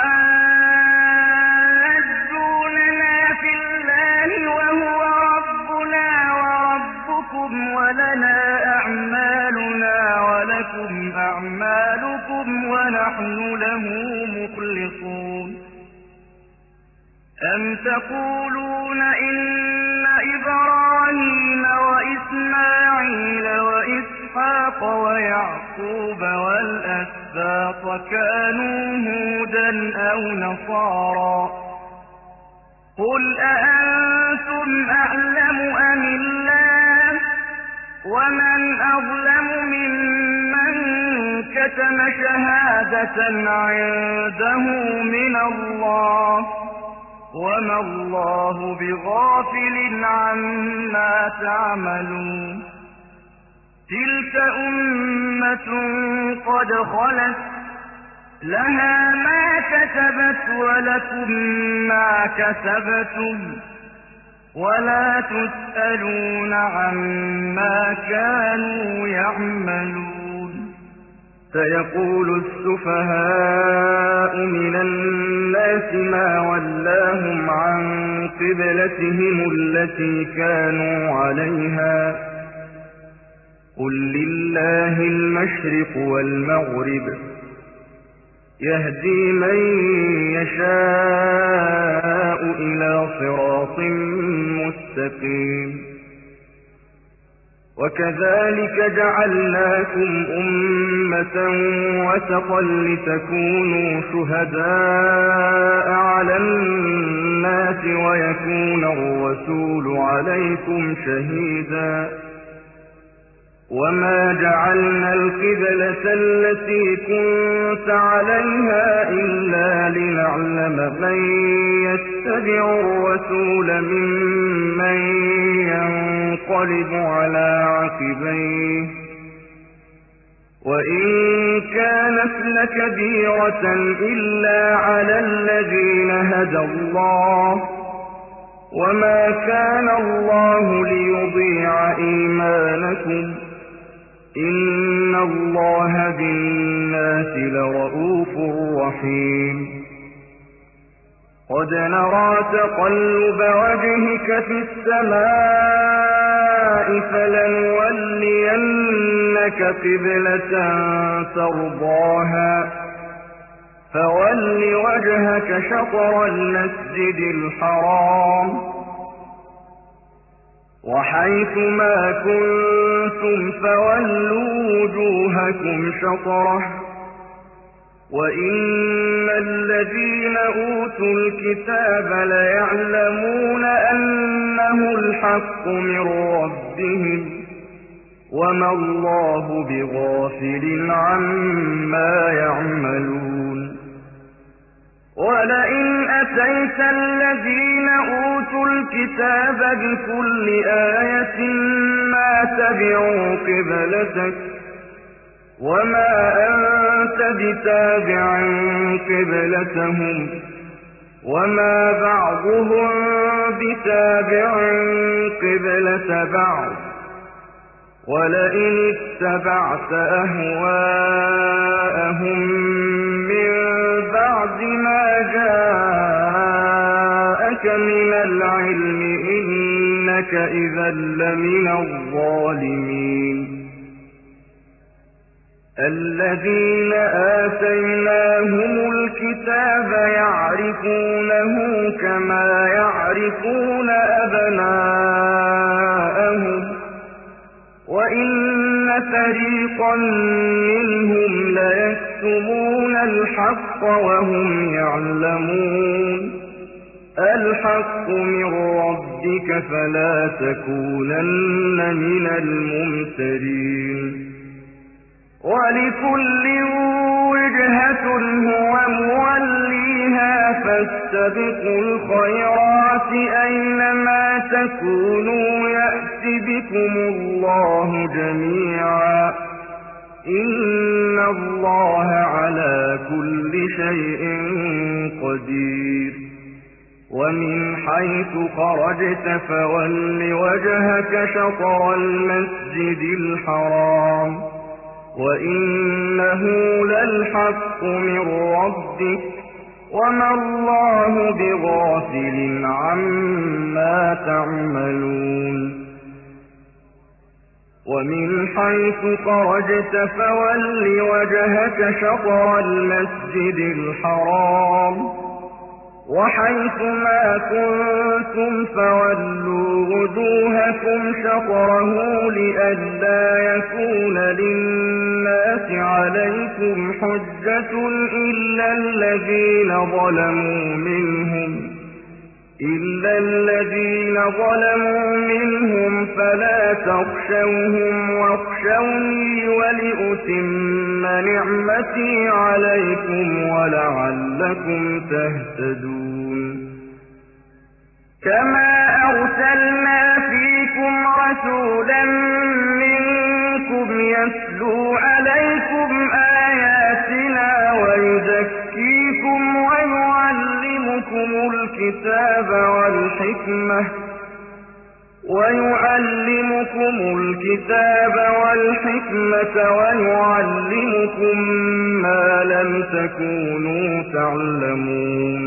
في الله وهو ربنا وربكم ولنا أعمالنا ولكم أعمالكم ونحن له مخلصون أم تقولون إن إبراهيم وإسماعيل وإسحاق ويعقوب والأسباط كانوا هودا أو نصارى قل أأنتم أعلم أم الله ومن أظلم ممن كتم شهادة عنده من الله وما الله بغافل عما تعملون تلك أمة قد خلت لها ما كسبت ولكم ما كسبتم ولا تسألون عما كانوا يعملون سيقول السفهاء من الناس ما ولاهم عن قبلتهم التي كانوا عليها قل لله المشرق والمغرب يهدي من يشاء إلى صراط مستقيم وكذلك جعلناكم أمة وسطا لتكونوا شهداء على الناس ويكون الرسول عليكم شهيدا وما جعلنا القبلة التي كنت عليها إلا لنعلم من يتبع الرسول ممن ينقلب على عقبيه وإن كانت لكبيرة إلا على الذين هدى الله وما كان الله ليضيع إيمانكم إن الله بالناس لرؤوف رحيم قد نرى تقلب وجهك في السماء فلنولينك قبلة ترضاها فول وجهك شطر المسجد الحرام وحيث ما كنتم فولوا وجوهكم شطره وإن الذين أوتوا الكتاب ليعلمون أنه الحق من ربهم وما الله بغافل عما يعملون ولئن أتيت الذين أوتوا الكتاب بكل آية ما تبعوا قبلتك وما أنت بتابع قبلتهم وما بعضهم بتابع قبلة بعض ولئن اتبعت أهواءهم من بعد ما جاءك من العلم إنك إذا لمن الظالمين الذين آتيناهم الكتاب يعرفونه كما يعرفون أبناءهم وإن فريقا منهم ليكتمون الحق وهم يعلمون الحق من ربك فلا تكونن من الممترين ولكل وجهة هو موليها فاستبقوا الخيرات أينما تكونوا يأت بكم الله جميعا إن الله على كل شيء قدير ومن حيث خرجت فول وجهك شطر المسجد الحرام وإنه للحق من ربك وما الله بغافل عما تعملون ومن حيث خرجت فول وجهك شطر المسجد الحرام وحيث ما كنتم فولوا وجوهكم شطره لئلا يكون للناس عليكم حجة إلا الذين ظلموا منهم إلا الذين ظلموا منهم فلا تخشوهم واخشوني ولأتم نعمتي عليكم ولعلكم تهتدون كما أرسلنا فيكم رسولا منكم يتلو عليكم آياتنا ويزكيكم ويعلمكم الكتاب والحكمة ويعلمكم الكتاب والحكمة ويعلمكم ما لم تكونوا تعلمون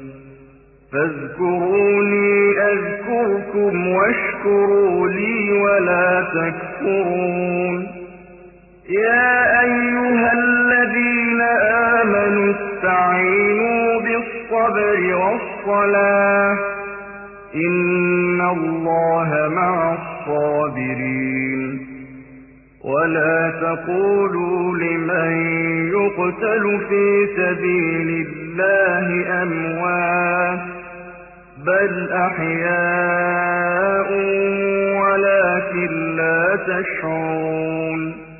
فاذكروني أذكركم واشكروا لي ولا تكفرون يا أيها الذين آمنوا استعينوا بالصبر والصلاة إن الله مع الصابرين ولا تقولوا لمن يقتل في سبيل الله أموات بل أحياء ولكن لا تشعرون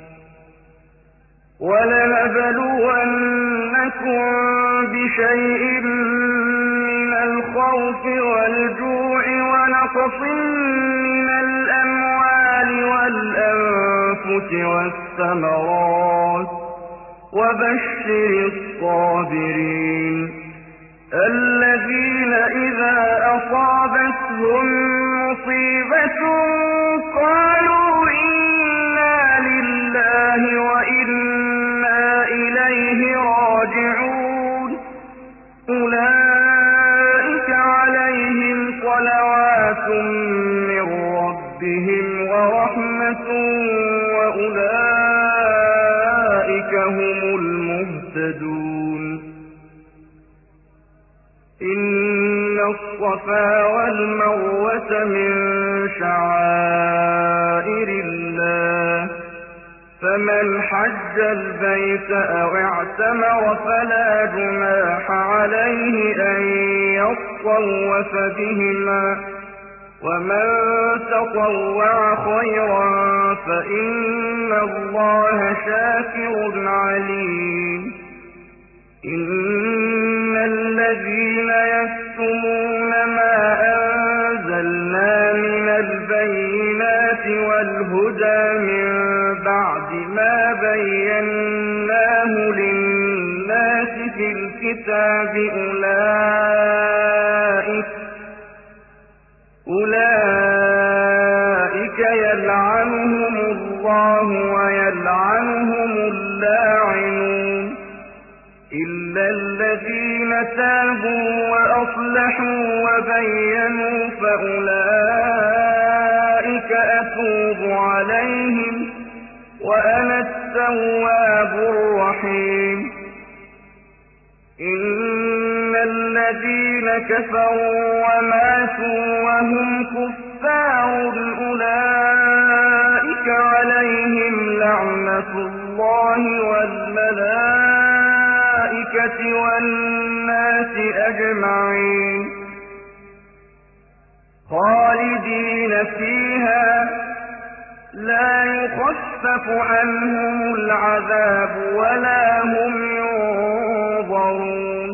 ولنبلونكم بشيء من الخوف والجوع ونقص من الأموال والأنفس والثمرات وبشر الصابرين الذين إذا أصابتهم مصيبة قالوا إنا لله وإنا إليه راجعون أولئك عليهم صلوات من ربهم ورحمة وأولئك هم المهتدون إن الصفا والمروة من شعائر الله فمن حج البيت أو اعتمر فلا جناح عليه أن يطوف بهما ومن تطوع خيرا فإن الله شاكر عليم إن الذين يكتمون ما أنزلنا من البينات والهدى من بعد ما بيناه للناس في الكتاب أولئك إلا الذين تابوا وأصلحوا وبينوا فأولئك أتوب عليهم وأنا التواب الرحيم إن الذين كفروا وماتوا وهم كفار أولئك عليهم لعنة الله والملائكة والناس أجمعين خالدين فيها لا يخفف عنهم العذاب ولا هم ينظرون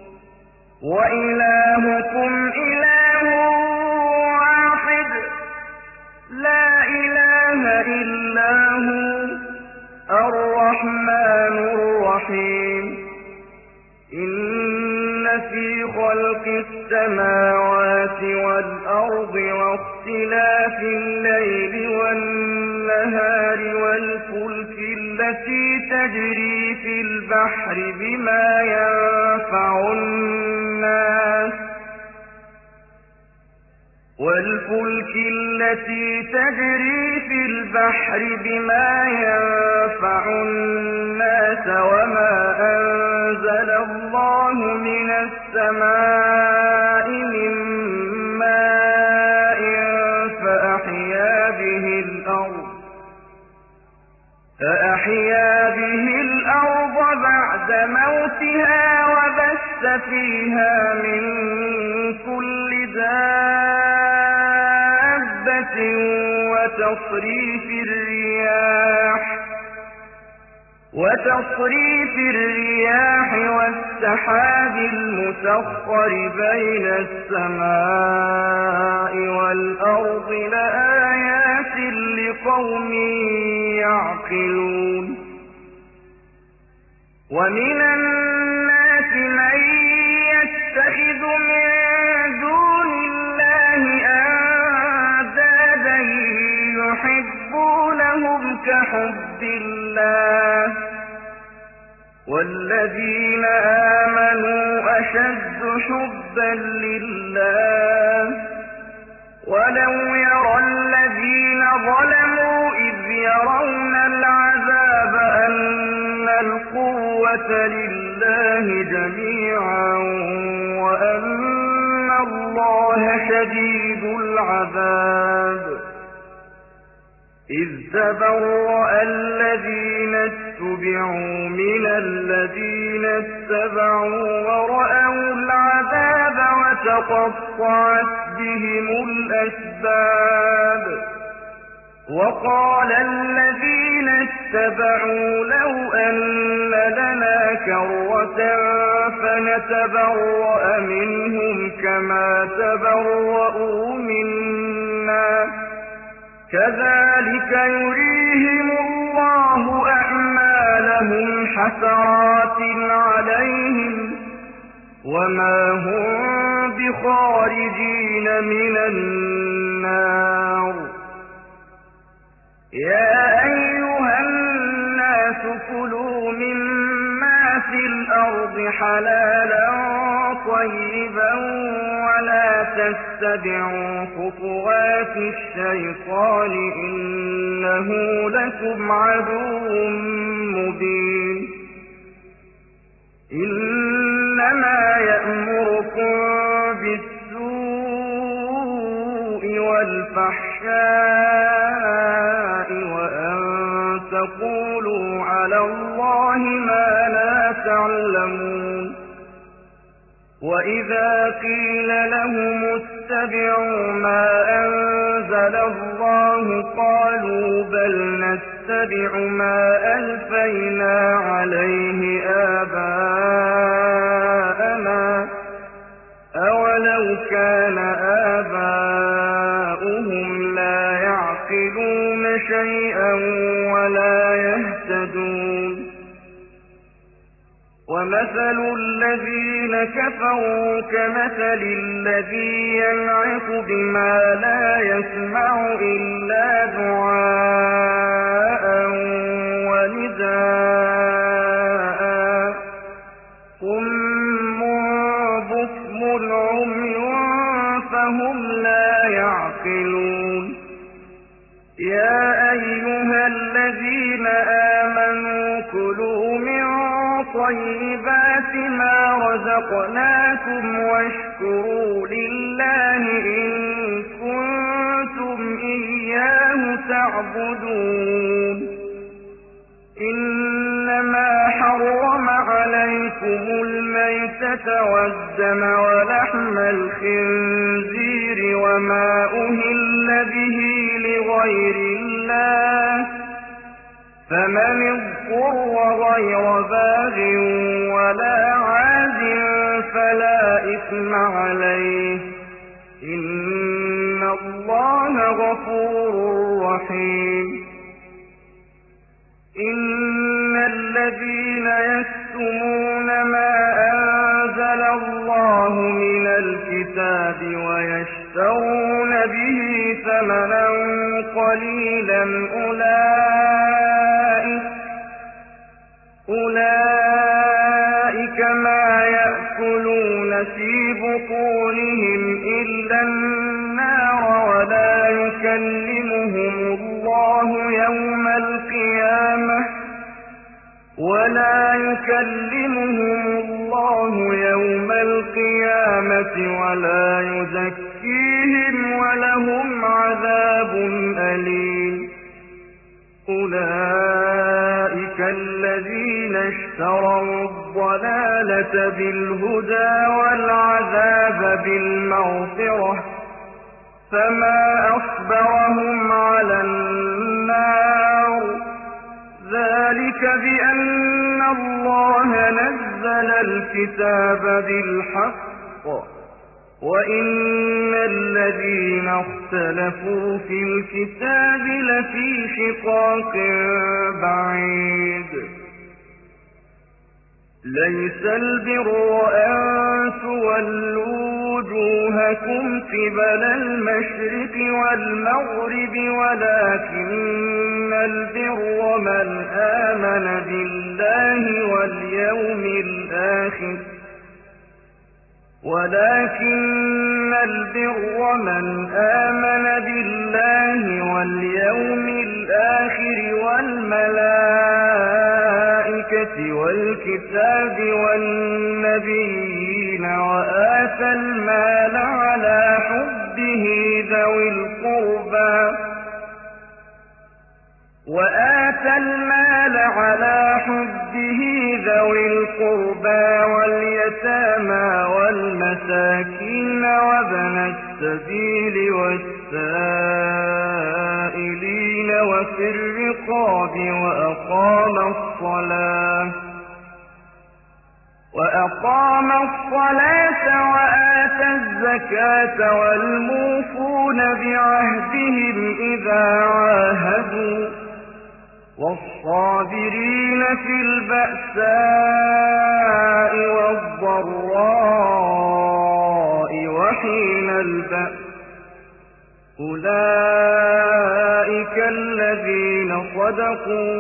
وإلهكم إله واحد لا إله إلا هو الرحمن الرحيم إن في خلق السماوات والأرض واختلاف الليل والنهار والفلك التي تجري في البحر بما ينفع الناس والفلك التي تجري في البحر بما ينفع الناس وما أنزل الله من السماء من ماء فأحيا به الأرض فأحيا به الأرض بعد موتها وبث فيها من كل دابة وتصريف الرياح وتصريف الرياح والسحاب المسخر بين السماء والأرض لآيات لقوم يعقلون ومن الناس من يتخذ من دون الله أندادا يحبونهم كحب الله والذين آمنوا أشد حبا لله ولو يرى الذين ظلموا إذ يرون العذاب أن القوة لله جميعا وأن الله شديد العذاب إذ تبرأ الذين اتبعوا من الذين اتبعوا ورأوا العذاب وتقطعت بهم الأسباب وقال الذين اتبعوا لو أن لنا كرة فنتبرأ منهم كما تبرؤوا منا كذلك يريهم الله أعمالهم حسرات عليهم وما هم بخارجين من النار يا أيها الناس كلوا مما في الأرض حلالا طيبا ولا تتبعوا خطوات الشيطان إنه لكم عدو مبين إنما يأمركم بالسوء والفحشاء وأن تقولوا على الله ما لا تعلمون وإذا قيل لهم اتبعوا ما أنزل الله قالوا بل نتبع ما ألفينا عليه آباءنا أولو كان آباؤهم لا يعقلون شيئا ولا يهتدون ومثل الذين كفروا كمثل الذي ينعق بما لا يسمع إلا دعاء ونداء صم الذين آمنوا كلوا من طيبات ما رزقناكم واشكروا لله إن كنتم إياه تعبدون إنما حرم عليكم الميتة والدم ولحم الخنزير وما أهل به لغير الله فمن اضطر غير باغ ولا عاد فلا إثم عليه إن الله غفور رحيم إن الذين يكتمون ما أنزل الله من الكتاب ويشترون به ثمنا قليلا أولئك أولئك ما يأكلون في بطونهم إلا النار ولا يكلمهم الله يوم القيامة ولا يكلمهم الله يوم القيامة ولا يزكيهم ولهم عذاب أليم أولئك الذين اشتروا الضلالة بالهدى والعذاب بالمغفرة فما أصبرهم على النار ذلك بأن الله نزل الكتاب بالحق وإن الذين اختلفوا في الكتاب لفي شقاق بعيد ليس البر أن تولوا وجوهكم قبل المشرق والمغرب ولكن البر من آمن بالله واليوم الآخر ولكن البر من آمن بالله واليوم الآخر والملائكة والكتاب والنبيين وآتى المال على حبه ذوي القربى وآتى المال على حبه ذوي القربى واليتامى والمساكين وابن السبيل والسائلين وفي الرقاب وأقام الصلاة وأقام الصلاة وآتى الزكاة والموفون بعهدهم إذا عاهدوا والصابرين في البأساء والضراء وحين البأس أولئك الذين صدقوا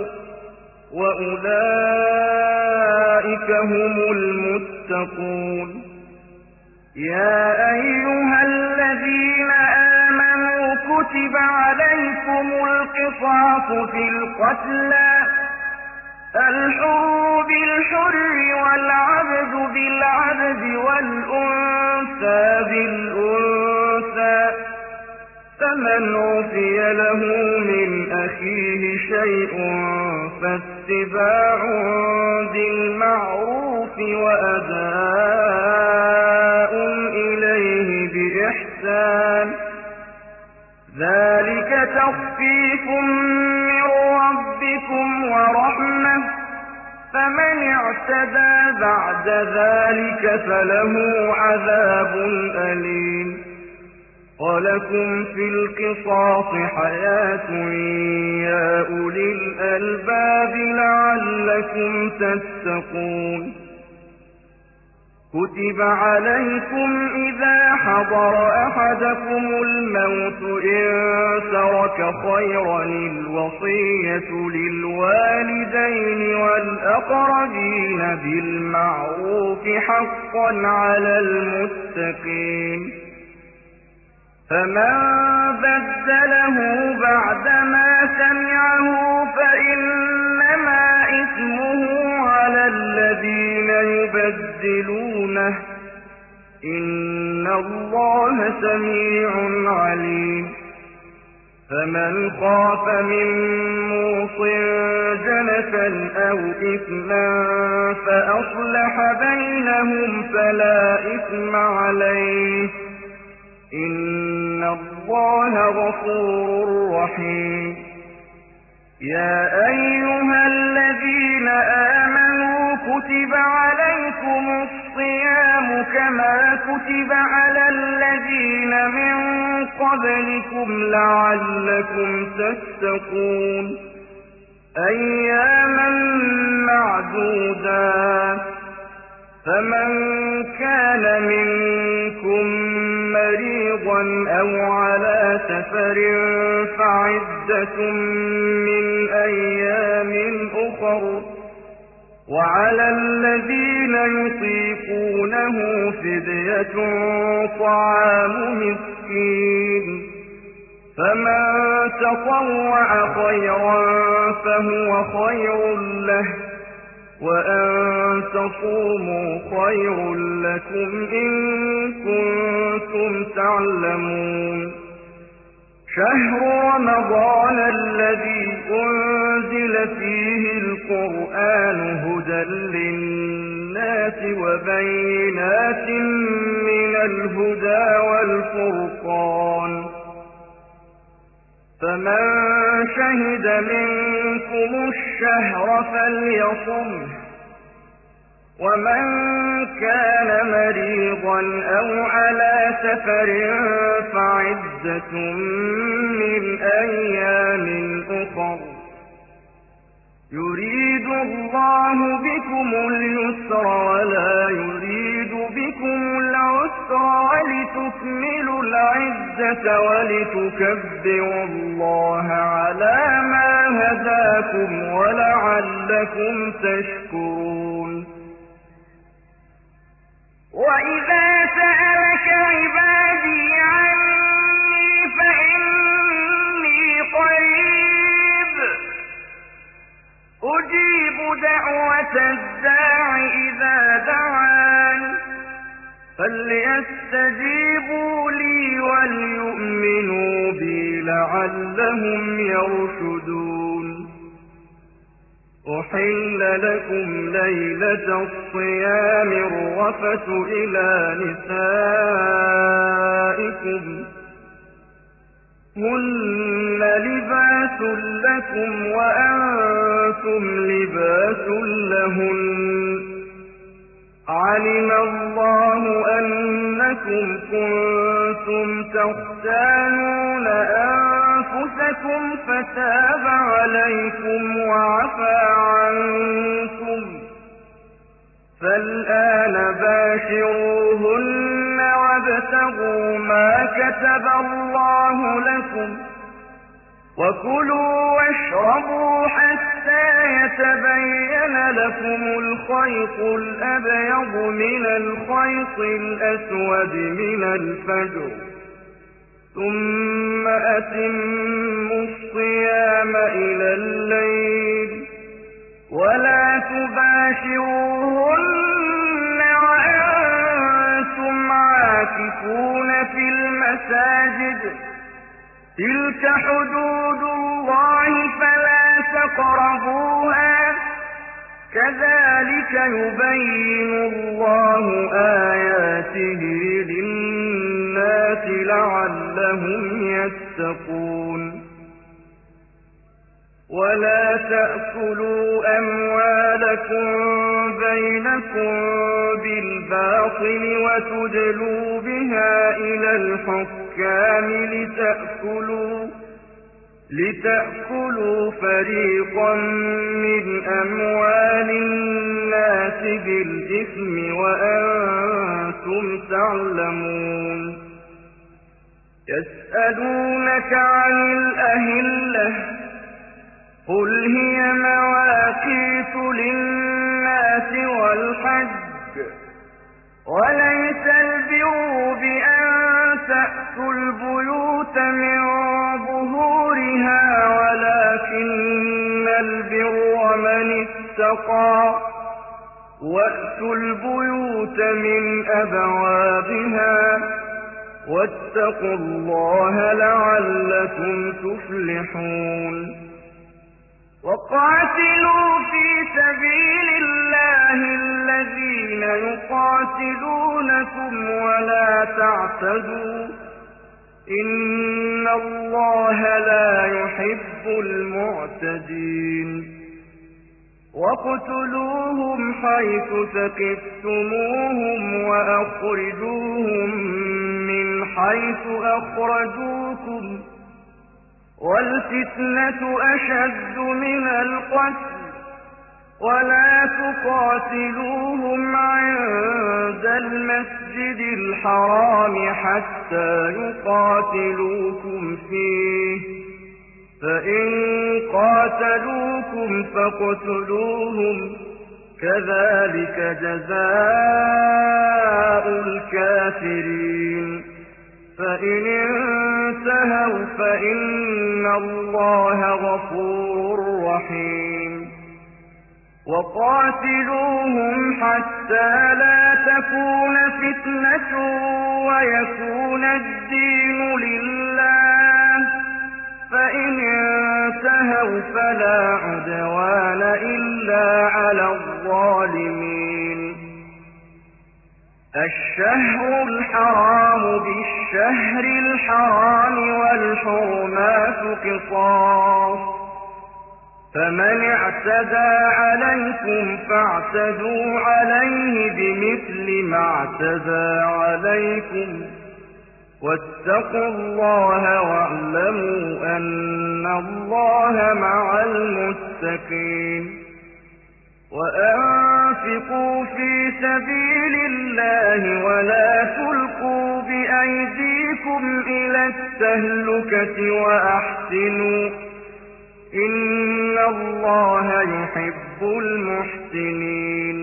وأولئك هم المتقون يا أيها الذين آمنوا كتب عليكم القصاص في القتلى الحر بالحر والعبد بالعبد والأنثى بالأنثى فمن عفي له من أخيه شيء فاتباع بالمعروف وأداء إليه بإحسان ذلك تخفيف من ربكم ورحمة فمن اعتدى بعد ذلك فله عذاب أليم ولكم في القصاص حياة يا أولي الألباب لعلكم تتقون كتب عليكم إذا حضر أحدكم الموت إن ترك خيرا الوصية للوالدين والأقربين بالمعروف حقا على المتقين فمن بدله بعدما سمعه فإن تبدلونه إن الله سميع عليم فمن خاف من موص جنفا أو إثما فأصلح بينهم فلا إثم عليه إن الله غفور رحيم يا أيها الذين آمنوا كتب عليكم الصيام كما كتب على الذين من قبلكم لعلكم تتقون أياما معدودات فمن كان منكم مريضا أو على سفر فعدة من أيام أخر وعلى الذين يطيقونه فدية طعام مسكين فمن تطوع خيرا فهو خير له وأن تصوموا خير لكم إن كنتم تعلمون شهر رمضان الذي أنزل فيه القرآن هدى للناس وبينات من الهدى والفرقان فمن شهد منكم الشهر فليصمه ومن كان مريضا أو على سفر فعدة من أيام أخر يريد الله بكم اليسر ولا يريد بكم العسر ولتكملوا العدة ولتكبروا الله على ما هداكم ولعلكم تشكرون وإذا سألك عبادي عني فإني قريب أجيب دعوة الداع إذا دعان فليستجيبوا لي وليؤمنوا بي لعلهم يرشدون أحل لكم ليلة الصيام الرفث إلى نسائكم هن لباس لكم وأنتم لباس لهن علم الله أنكم كنتم تختانون أنفسكم فتاب عليكم وعفى عنكم فالآن باشروهن وابتغوا ما كتب الله لكم وكلوا واشربوا حتى يتبين لكم الخيط الأبيض من الخيط الأسود من الفجر ثم أتموا الصيام إلى الليل ولا تباشروهن وأنتم عاكفون في المساجد تلك حدود الله فلا تقربوها كذلك يبين الله آياته للناس لعلهم يتقون ولا تأكلوا أموالكم بينكم بالباطل وتدلوا بها إلى الحكام لتأكلوا لتأكلوا فريقا من أموال الناس بالإثم وأنتم تعلمون يسألونك عن الأهلة قل هي مواقيت للناس والحج وليس البر بأن تأتوا البيوت من ظهورها ولكن البر من اتقى وَأْتُوا الْبُيُوتَ مِنْ أَبْوَابِهَا وَاتَّقُوا اللَّهَ لَعَلَّكُمْ تُفْلِحُونَ وَقَاتِلُوا فِي سَبِيلِ اللَّهِ الَّذِينَ يُقَاتِلُونَكُمْ وَلَا تَعْتَدُوا إِنَّ اللَّهَ لَا يُحِبُّ الْمُعْتَدِينَ وَاقْتُلُوهُمْ حَيْثُ ثَقِفْتُمُوهُمْ وَأَخْرِجُوهُم مِّنْ حَيْثُ أَخْرَجُوكُمْ وَالْفِتْنَةُ أَشَدُّ مِنَ الْقَتْلِ وَلَا تُقَاتِلُوهُمْ عِندَ الْمَسْجِدِ الْحَرَامِ حَتَّى يُقَاتِلُوكُمْ فِيهِ فَإِن قَاتَلُوكُمْ فَاقْتُلُوهُمْ كَذَلِكَ جَزَاءُ الْكَافِرِينَ فَإِنِ انتهوا فَإِنَّ اللَّهَ غَفُورٌ رَّحِيمٌ وَقَاتِلُوهُمْ حَتَّى لَا تَكُونَ فِتْنَةٌ وَيَكُونَ الدِّينُ لِلَّهِ فَإِنِ انتهوا فَلَا عُدْوَانَ إِلَّا عَلَى الظَّالِمِينَ الشهر الحرام بالشهر الحرام والحرمات قصاص فمن اعتدى عليكم فاعتدوا عليه بمثل ما اعتدى عليكم واتقوا الله واعلموا أن الله مع المتقين وأنفقوا في سبيل الله ولا تلقوا بأيديكم إلى التهلكة وأحسنوا إن الله يحب المحسنين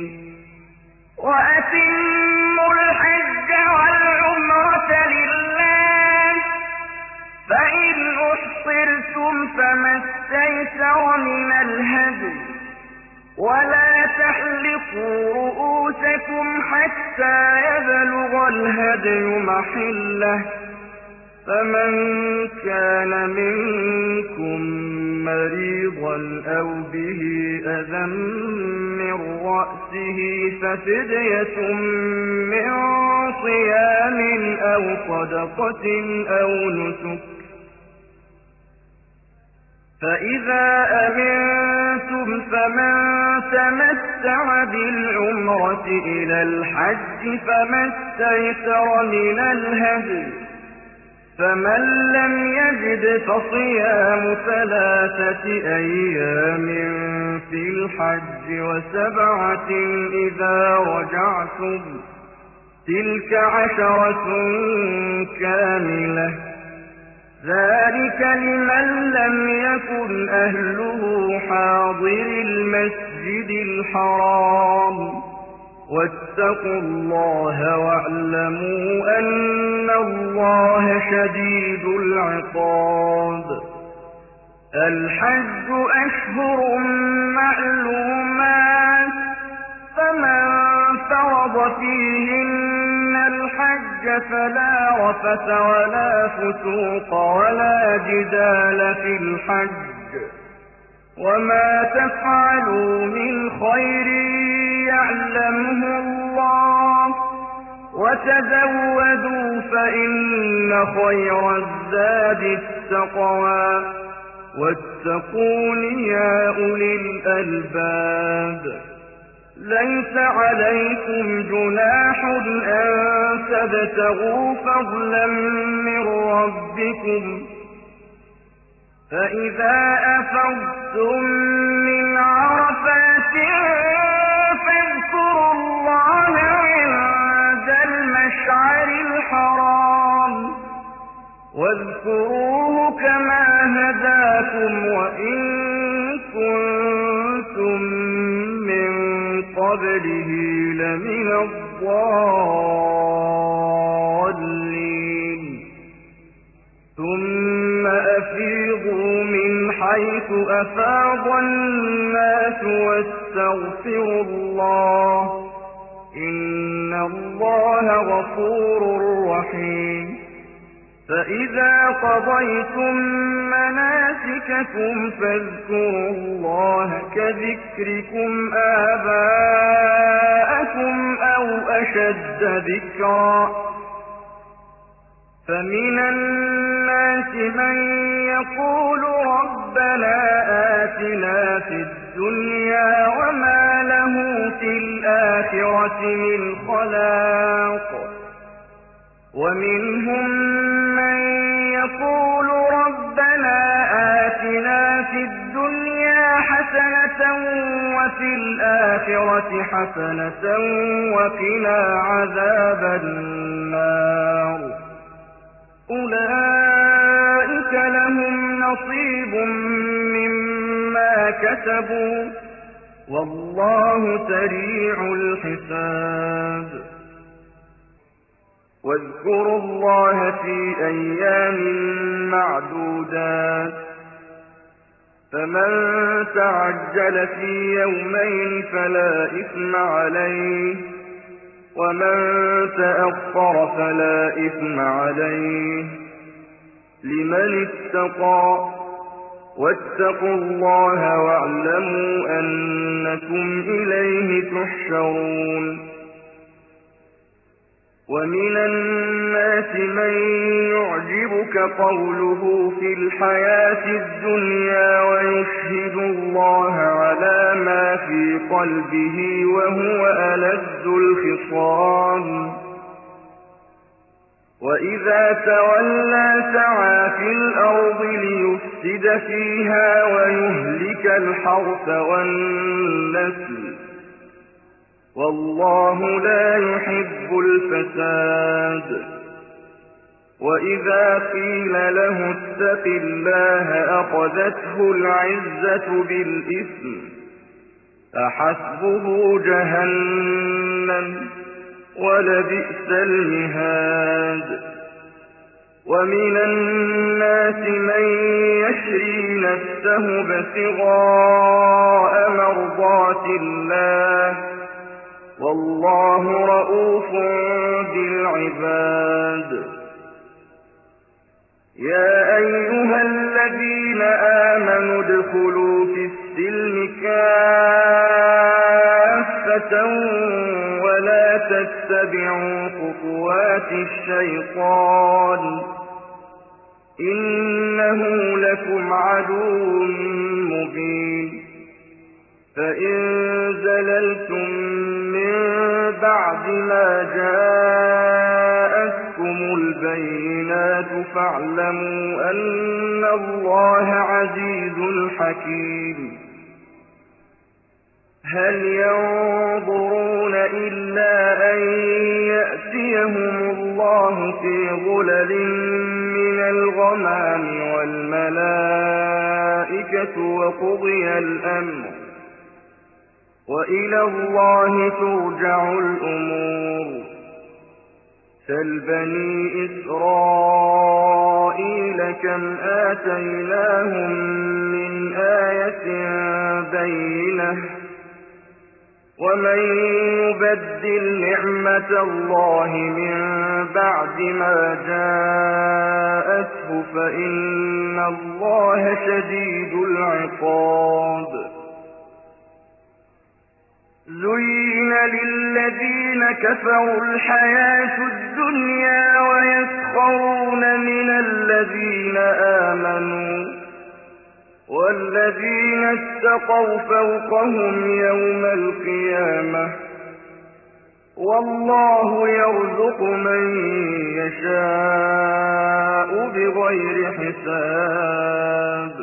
وأتموا الحج والعمرة لله فإن أحصرتم فما استيسر من الهدي ولا تحلقوا رؤوسكم حتى يبلغ الهدي محله فمن كان منكم مريضا أو به أذى من رأسه ففدية من صيام أو صدقة أو نسك فإذا أمنتم فمن تمتع بالعمرة إلى الحج فما استيسر من الهدي فمن لم يجد فصيام ثلاثة أيام في الحج وسبعة إذا رجعتم تلك عشرة كاملة ذلك لمن لم يكن أهله حاضر المسجد الحرام واتقوا الله واعلموا أن الله شديد العقاب الحج أشهر معلومات فمن فرض فيهن الحج فلا رفث ولا فسوق ولا جدال في الحج وما تفعلوا من خير يعلمه الله وتزودوا فإن خير الزاد التقوى واتقون يا أولي الألباب ليس عليكم جناح أن تبتغوا فضلا من ربكم فإذا أفضتم من عرفات فاذكروا الله عند المشعر الحرام واذكروه كما هداكم وإن كنتم من قبله لمن الضالين ثم أفيضوا من حيث أفاض الناس واستغفروا الله إن الله غفور رحيم فإذا قضيتم مناسككم فاذكروا الله كذكركم آباءكم أو أشد ذكرا فمن الناس من يقول ربنا آتنا في الدنيا وما له في الآخرة من خلاق ومنهم من يقول ربنا آتنا في الدنيا حسنة وفي الآخرة حسنة وقنا عذاب النار أولئك لهم نصيب مما كسبوا والله سريع الحساب واذكروا الله في أيام معدودات فمن تعجل في يومين فلا إثم عليه ومن تأخر فلا إثم عليه لمن اتقى واتقوا الله واعلموا أنكم إليه تحشرون ومن الناس من يعجبك قوله في الحياة الدنيا ويشهد الله على ما في قلبه وهو ألذ الخصام وإذا تولى سعى في الأرض ليفسد فيها ويهلك الحرث والنسل والله لا يحب الفساد وإذا قيل له اتق الله أخذته العزة بالإثم أحسبه جهنم ولبئس المهاد ومن الناس من يشري نفسه ابتغاء مرضات الله والله رؤوف بالعباد يا أيها الذين آمنوا ادخلوا في السلم كافة ولا تتبعوا خطوات الشيطان إنه لكم عدو مبين فإن زللتم من بعد ما جاءتكم البينات فاعلموا أن الله عزيز حكيم هل ينظرون إلا أن يأتيهم الله في ظلل من الغمام والملائكة وقضي الأمر وإلى الله ترجع الأمور سل بني إسرائيل كم آتيناهم من آية بينة ومن يبدل نعمة الله من بعد ما جاءته فإن الله شديد العقاب زين للذين كفروا الحياة الدنيا ويسخرون من الذين آمنوا والذين اتقوا فوقهم يوم القيامة والله يرزق من يشاء بغير حساب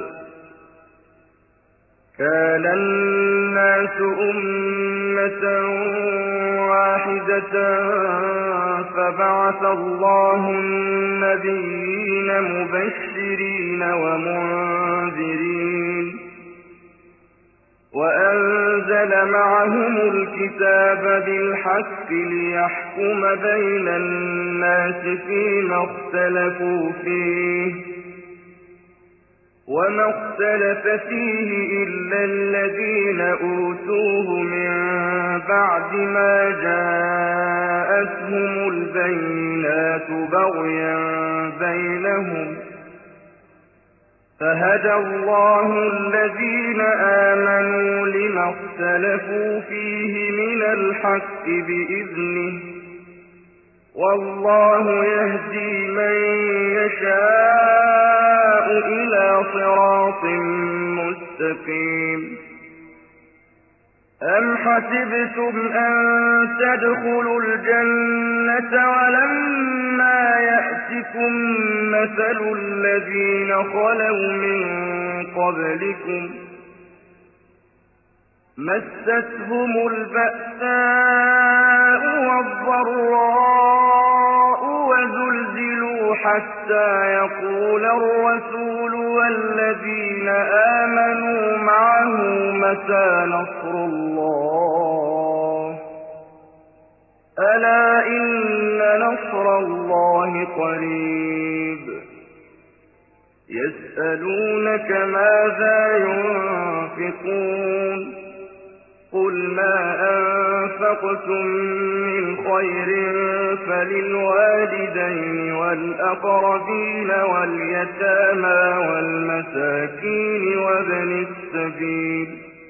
كان الناس أمة واحدة فبعث الله النبيين مبشرين ومنذرين وأنزل معهم الكتاب بالحق ليحكم بين الناس فيما اختلفوا فيه وما اختلف فيه إلا الذين أوتوه من بعد ما جاءتهم البينات بغيا بينهم فهدى الله الذين آمنوا لما اختلفوا فيه من الحق بإذنه والله يهدي من يشاء إلى صراط مستقيم. أم حسبتم أن تدخلوا الجنة ولما يأتكم مثل الذين خلوا من قبلكم مستهم البأساء والضراء وزلزلوا حتى يقول الرسول والذين آمنوا معه متى نصر الله ألا إن نصر الله قريب. يسألونك ماذا ينفقون قل ما أنفقتم من خير فللوالدين والأقربين واليتامى والمساكين وابن السبيل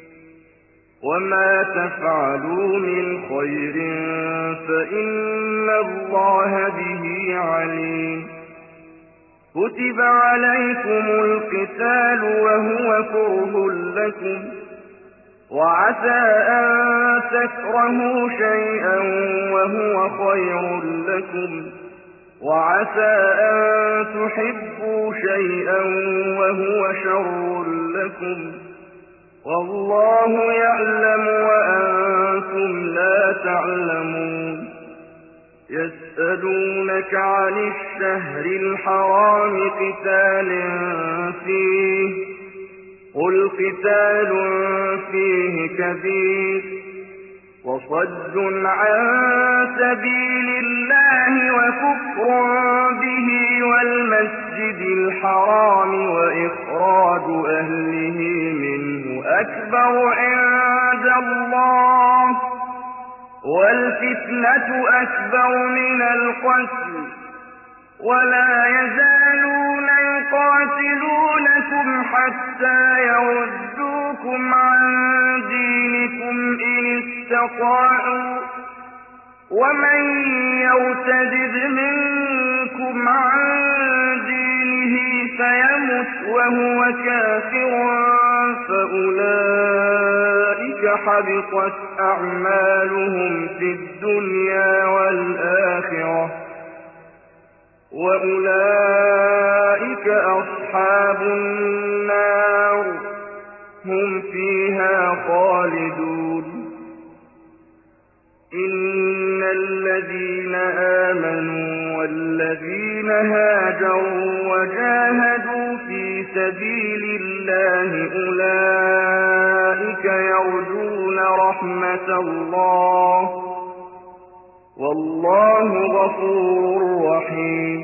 وما تفعلوا من خير فإن الله به عليم. كتب عليكم القتال وهو كره لكم وعسى أن تكرهوا شيئا وهو خير لكم وعسى أن تحبوا شيئا وهو شر لكم والله يعلم وأنتم لا تعلمون. يسألونك عن الشهر الحرام قتال فيه قل قتال فيه كبير وصد عن سبيل الله وكفر به والمسجد الحرام وإخراج أهله منه أكبر عند الله والفتنة أكبر من القتل ولا يزالون يقاتلونكم حتى يردوكم عن دينكم إن استطاعوا ومن يرتد منكم عن دينه فيمت وهو كافر فأولئك حبطت أعمالهم في الدنيا والآخرة وأولئك أصحاب النار هم فيها خالدون. إن الذين آمنوا والذين هاجروا وجاهدوا في سبيل الله أولئك يرجون رحمة الله والله غفور رحيم.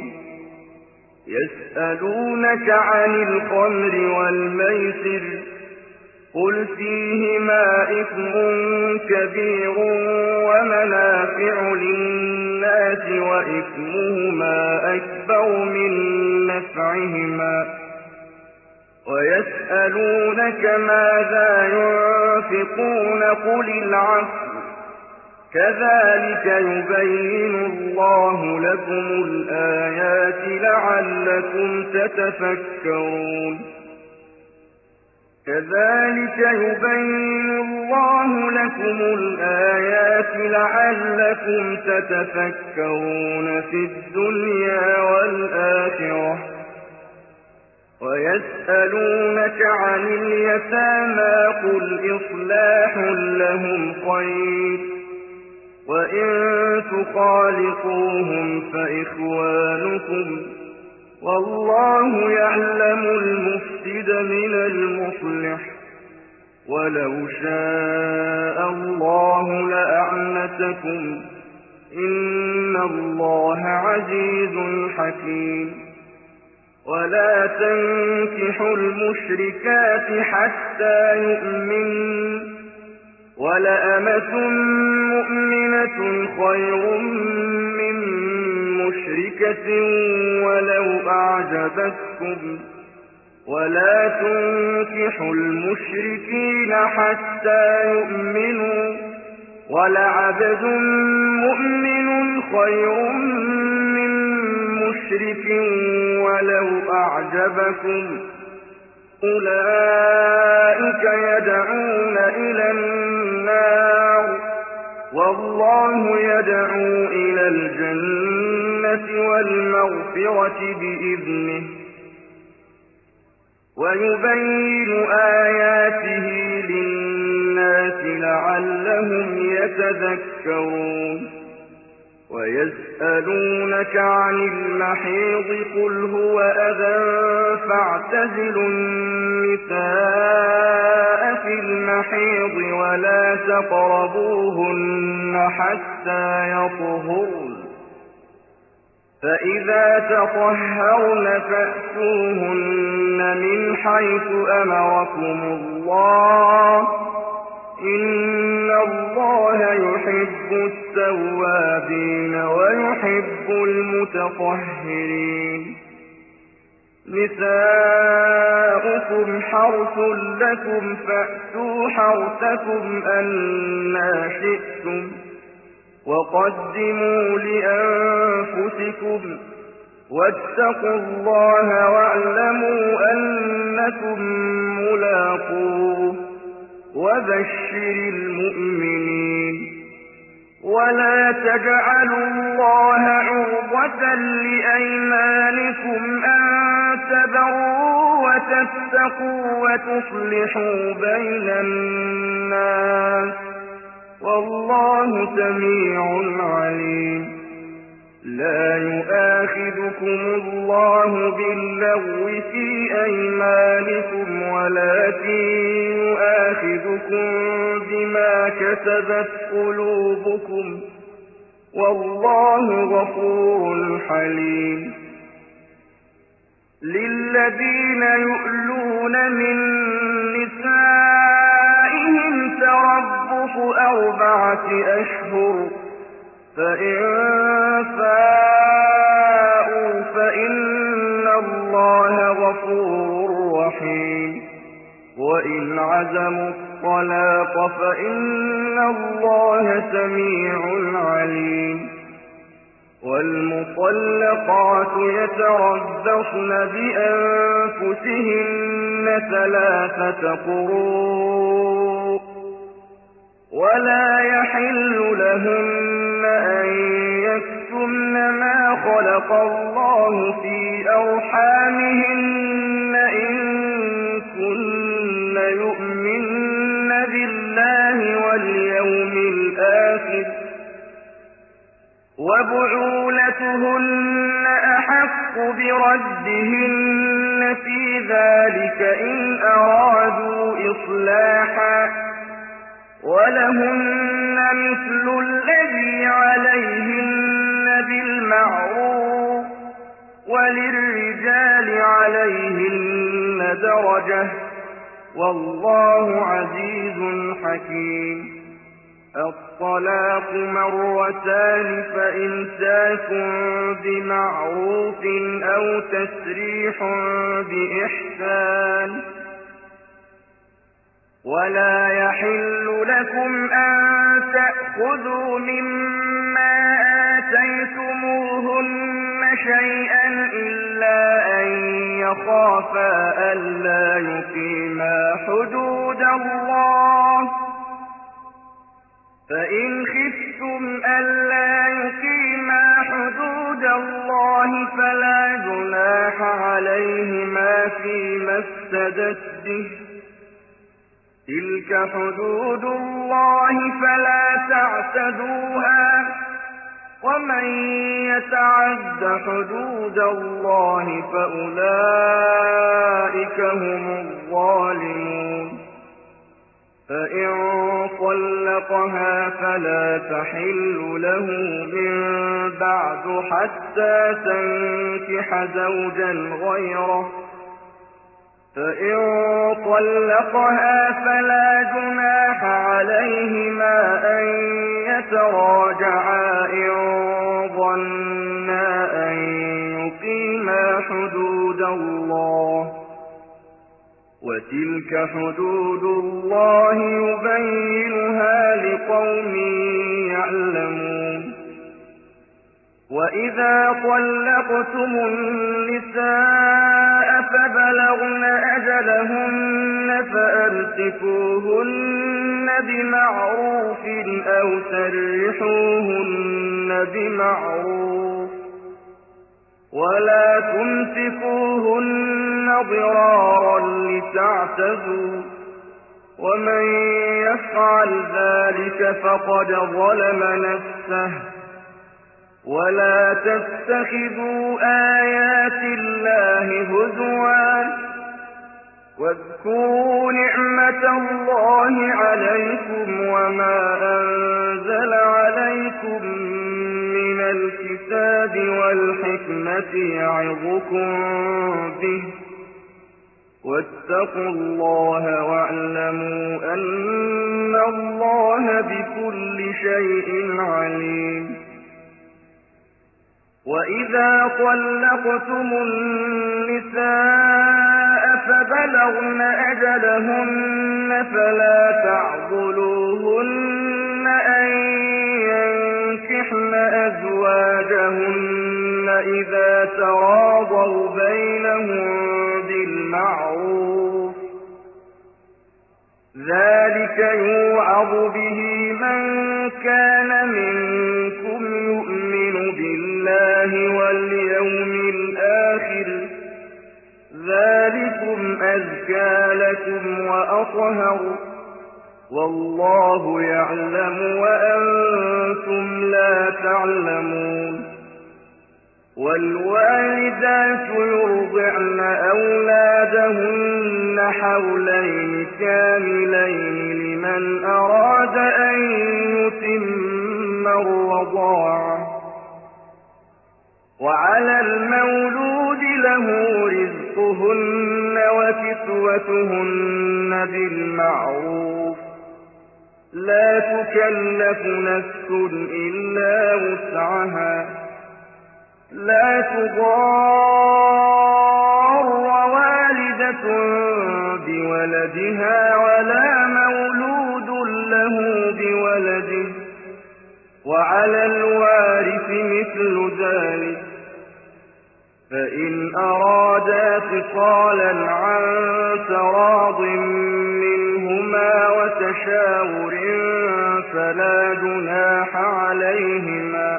يسألونك عن الخمر والميسر قل فيهما إثم كبير ومنافع للناس وإثمهما أكبر من نفعهما ويسألونك ماذا ينفقون قل العفو كذلك يبين الله لكم الآيات لعلكم تتفكرون. كذلك يبين الله لكم الآيات لعلكم تتفكرون في الدنيا والآخرة. ويسألونك عن اليتامى قل إصلاح لهم خير وإن تخالطوهم فإخوانكم والله يعلم المفسد من المصلح ولو شاء الله لأعنتكم إن الله عزيز حكيم. ولا تنكحوا المشركات حتى يؤمنوا ولأمة مؤمنة خير من مشركة ولو أعجبتكم ولا تنكحوا المشركين حتى يؤمنوا ولعبد مؤمن خير من مشرك ولو أعجبكم أولئك يدعون إلى النار والله يدعو إلى الجنة والمغفرة بإذنه ويبين آياته للناس لعلهم يتذكرون ويسألونك عن المحيض قل هو أذى فاعتزلوا النساء في المحيض ولا تقربوهن حتى يطهرن فإذا تطهرن فأتوهن من حيث أمركم الله إن الله يحب التوابين ويحب المتطهرين نساؤكم حرث لكم فأتوا حرثكم أنى شئتم وقدموا لأنفسكم واتقوا الله واعلموا أنكم ملاقوه وبشر المؤمنين ولا تجعلوا الله عرضة لأيمانكم أن تبروا وتتقوا وتصلحوا بين الناس والله سميع عليم لا يؤاخذكم الله باللغو في أيمانكم ولكن يؤاخذكم بما كسبت قلوبكم والله غفور حليم للذين يؤلون من نسائهم تربص أربعة أشهر فإن فاءوا فإن الله غفور رحيم وإن عزموا الطلاق فإن الله سميع عليم والمطلقات يتربصن بأنفسهن ثلاثة قروء ولا يحل لهن أن يكتمن ما خلق الله في أرحامهن إن كن يؤمن بالله واليوم الآخر وبعولتهن أحق بردهن في ذلك إن أرادوا إصلاحا ولهن مثل الذي عليهن بالمعروف وللرجال عليهن درجة والله عزيز حكيم الطلاق مرتان فإمساك بمعروف أو تسريح بإحسان ولا يحل لكم أن تأخذوا مما آتيتموهن شيئا إلا أن يخافا ألا يقيما حدود الله فإن خفتم ألا يقيما حدود الله فلا جناح عليهما فيما افتدت به تلك حدود الله فلا تعتدوها ومن يتعد حدود الله فأولئك هم الظالمون فإن طلقها فلا تحل له من بعد حتى تنكح زوجا غيره فإن طلقها فلا جناح عليهما أن يتراجعا إن ظنا أن يقيما حدود الله، وتلك حدود الله يبينها لقوم يعلمون. وإذا طلقتم النساء فبلغن أجلهن فأمسكوهن بمعروف أو سرحوهن بمعروف، ولا تمسكوهن ضرارا لتعتدوا، ومن يفعل ذلك فقد ظلم نفسه. ولا تتخذوا آيات الله هزوا، واذكروا نعمة الله عليكم وما أنزل عليكم من الكتاب والحكمة يعظكم به، واتقوا الله واعلموا أن الله بكل شيء عليم. وإذا طلقتم النساء فبلغن أجلهن فلا تعضلوهن أن ينكحن أزواجهن إذا تراضوا بينهم بالمعروف، ذلك يوعظ به من كان منكم يؤمن بالله واليوم الآخر، ذلكم أزكى لكم وأطهر، والله يعلم وأنتم لا تعلمون. والوالدات يرضعن أولادهن حولين كاملين لمن أراد أن يتم الرضاعة، وعلى المولود له رزقهن وكسوتهن بالمعروف، لا تكلف نفس إلا وسعها، لا تضار والدة بولدها ولا مولود له بولده، وعلى الوارث مثل ذلك، فإن أرادا فصالا عن تراض منهما وتشاور فلا جناح عليهما.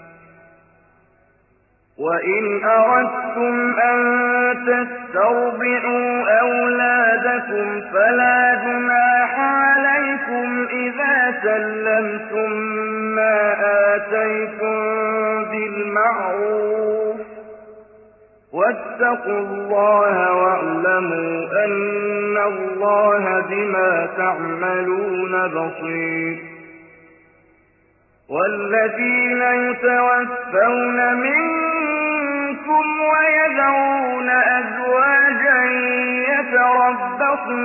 وإن أردتم أن تسترضعوا أولادكم فلا جناح عليكم إذا سلمتم ما آتيتم بالمعروف، واتقوا الله واعلموا أن الله بما تعملون بصير. والذين يتوفون منكم ويذرون أزواجا يتربصن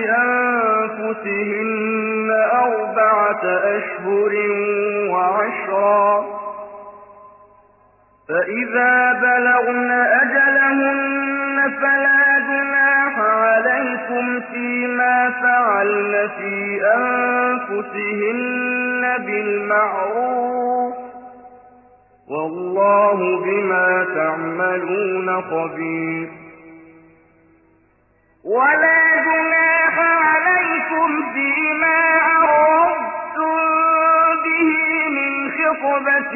بأنفسهن أربعة أشهر وعشرا، فإذا بلغن أجلهن فلا جناح عليكم فيما فعلن في أنفسهن بالمعروف، والله بما تعملون خبير. ولا جناح عليكم فيما عرضتم به من خطبة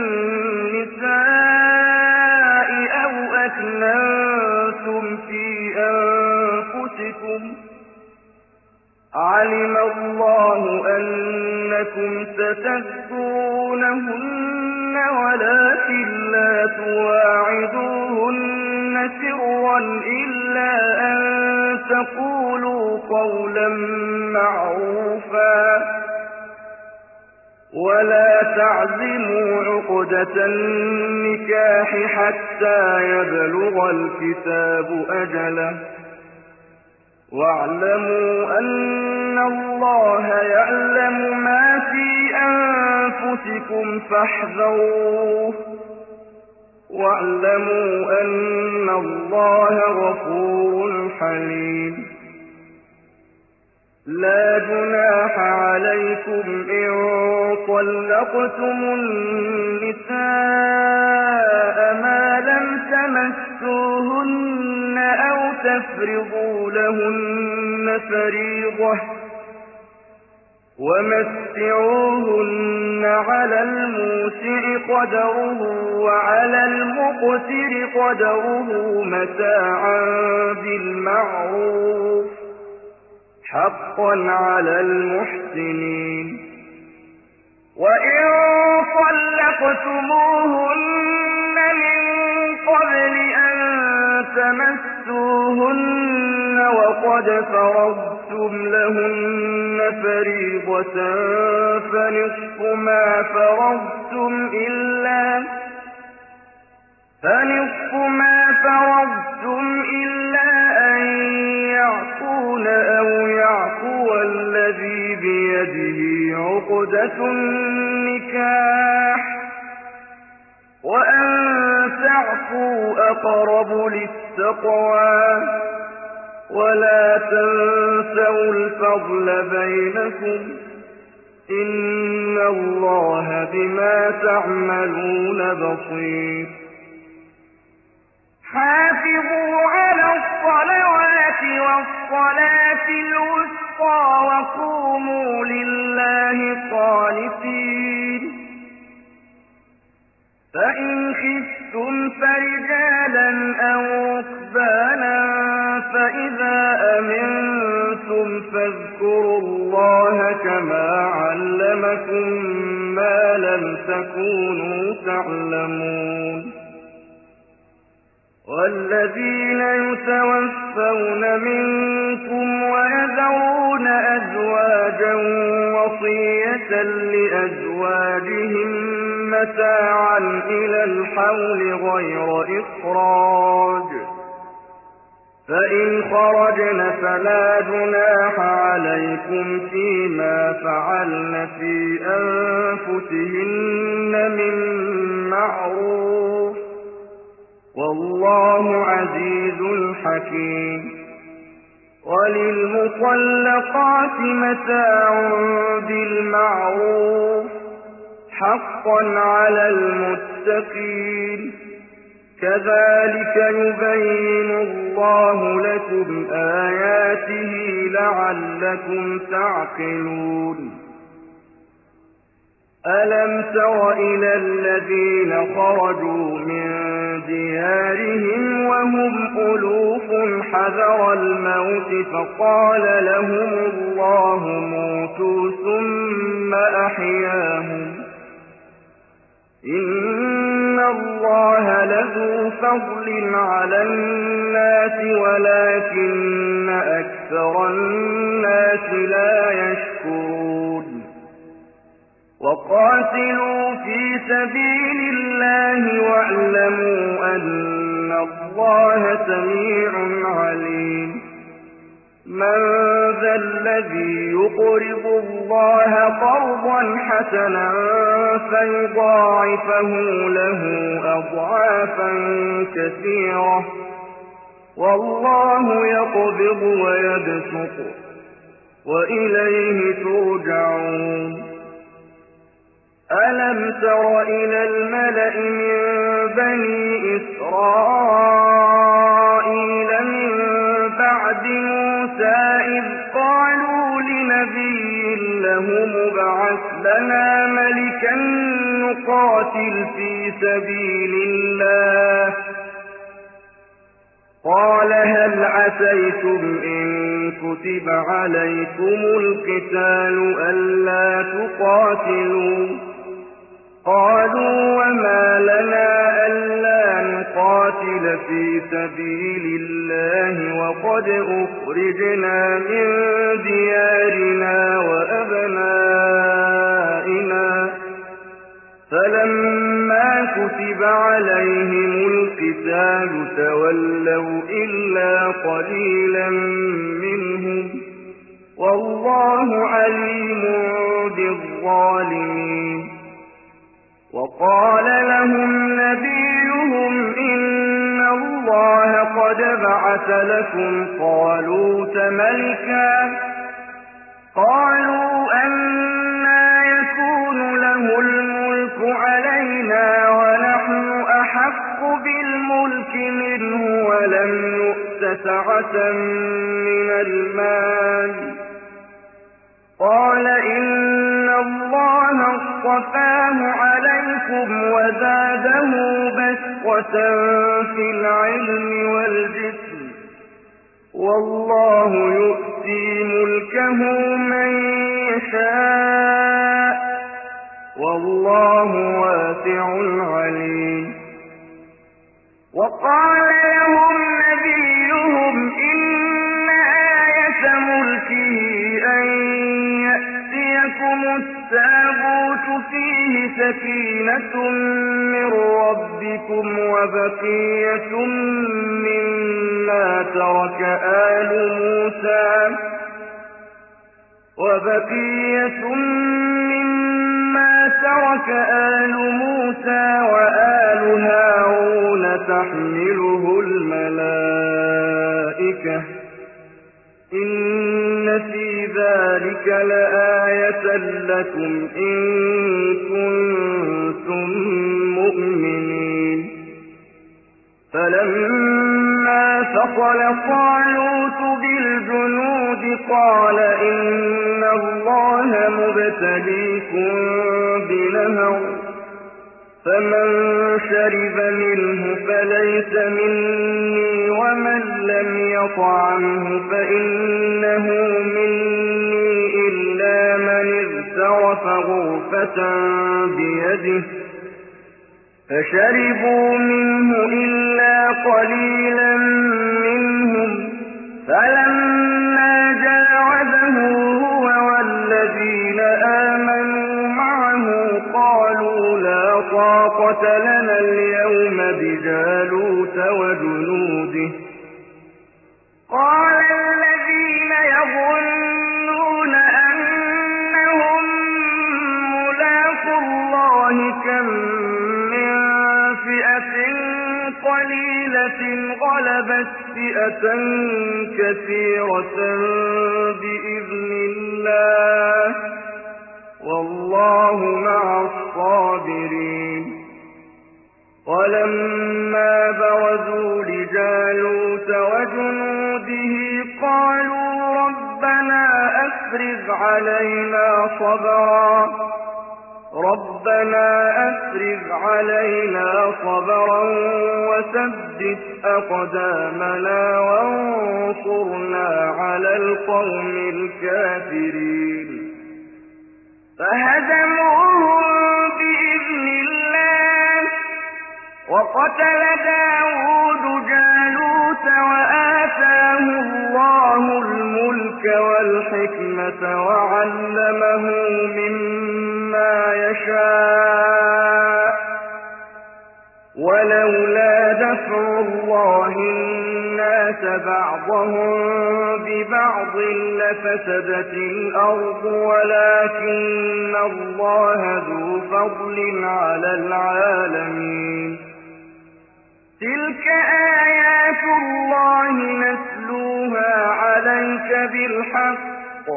النساء أو أكننتم في أنفسكم، علم الله أنكم ستذكرونهن ولكن لا تواعدوهن سرا إلا أن تقولوا قولا معروفا، ولا تعزموا عقدة النكاح حتى يبلغ الكتاب أجله، واعلموا أن الله يعلم ما في أنفسكم فاحذروه واعلموا أن الله غفور حليم لا جناح عليكم إن طلقتم النساء ما لم تمسوهن أو تفرضوا لهن فريضة ومتعوهن على الموسع قدره وعلى المقتر قدره متاعا بالمعروف حقا على المحسنين وإن طلقتموهن من قبل أن تمسوهن وقد فرضتم لهن فريضة فنصف ما فرضتم إلا فنصف ما فرضتم إلا أن يعفون أو يعفو الذي بيده عقدة النكاح وأن تعفوا أقرب للتقوى ولا تنسوا الفضل بينكم إن الله بما تعملون بصير حافظوا على الصلوات والصلاة الوسطى وقوموا لله قانتين فإن خفتم فرجالا أو ركبانا فإذا أمنتم فاذكروا الله كما علمكم ما لم تكونوا تعلمون والذين يتوفون منكم ويذرون أزواجا وصية لأزواجهم متاعا إلى الحول غير إخراج فإن خرجن فلا جناح عليكم فيما فعلن في أنفسهن من معروف والله عزيز حكيم وللمطلقات متاع بالمعروف حقا على المتقين كذلك يبين الله لكم آياته لعلكم تعقلون ألم تر إلى الذين خرجوا من ديارهم وهم ألوف حذر الموت فقال لهم الله موتوا ثم أحياهم إن الله لذو فضل على الناس ولكن أكثر الناس لا يشكرون وقاتلوا في سبيل الله واعلموا أن الله سميع عليم من ذا الذي يقرض الله قرضا حسنا فيضاعفه له أضعافا كثيرة والله يقبض ويبسط وإليه ترجعون ألم تر إلى الملأ من بني إسرائيل من بعد موسى إذ قالوا لنبي له مبعث لنا ملكا نقاتل في سبيل الله قال هل عسيتم إن كتب عليكم القتال ألا تقاتلوا قالوا وما لنا ألا نقاتل في سبيل الله وقد أخرجنا من ديارنا وأبنائنا فلما كتب عليهم القتال تولوا إلا قليلا منهم عليم بالظالمين. وقال لهم نبيهم إن الله قد بعث لكم طالوت ملكا. قالوا أنى يكون له الملك علينا ونحن أحق بالملك منه ولم يؤت سعة من المال. قال إن الله اصطفاه عليكم وزاده بسطة في العلم والجسم والله يؤتي ملكه من يشاء والله واسع عليم. وقال لهم نبيهم إن آية ملكه أن يأتيكم التابوت فيه سكينة من ربكم وبقية مما ترك آل موسى وبقية مما ترك آل موسى وآل هارون تحمله الملائكة إن في ذلك لآية لكم إن كنتم مؤمنين. فلما فصل طالوت بالجنود قال إن الله مبتليكم بنهر فمن شرب منه فليس مني ومن لم يطعمه فإنه مني إلا من اغترف غرفة بيده فشربوا منه إلا قليلا منهم. فلما جاوزه هو والذين آمنوا معه قالوا لا طاقة لنا اليوم بجالوت وجنوده. قال الذين يظنون أنهم ملاقو الله كم من فئة قليلة غلبت فئة كثيرة بإذن الله والله مع الصابرين. ولما برزوا لجالوت وجنوده قالوا ربنا أفرغ علينا صبرا ربنا أفرغ علينا صبرا وثبت أقدامنا وانصرنا على القوم الكافرين. فهزموهم بإذن الله وقتل داود جالوت وآتاه الله الملك والحكمة وعلمه مما يشاء ولولا دفع الله الناس بعضهم ببعض لفسدت الأرض ولكن الله ذو فضل على العالمين. تلك آيات الله نتلوها عليك بالحق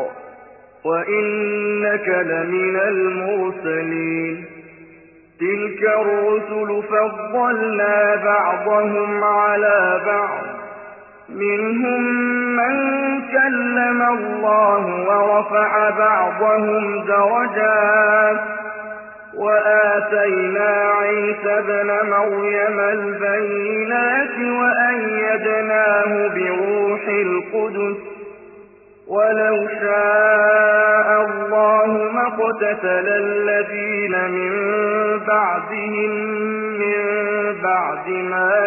وإنك لمن المرسلين. تلك الرسل فضلنا بعضهم على بعض منهم من كلم الله ورفع بعضهم درجات وآتينا عيسى ابن مريم البينات وأيدناه بروح القدس ولو شاء الله ما اقتتل الذين من بعدهم من بعد ما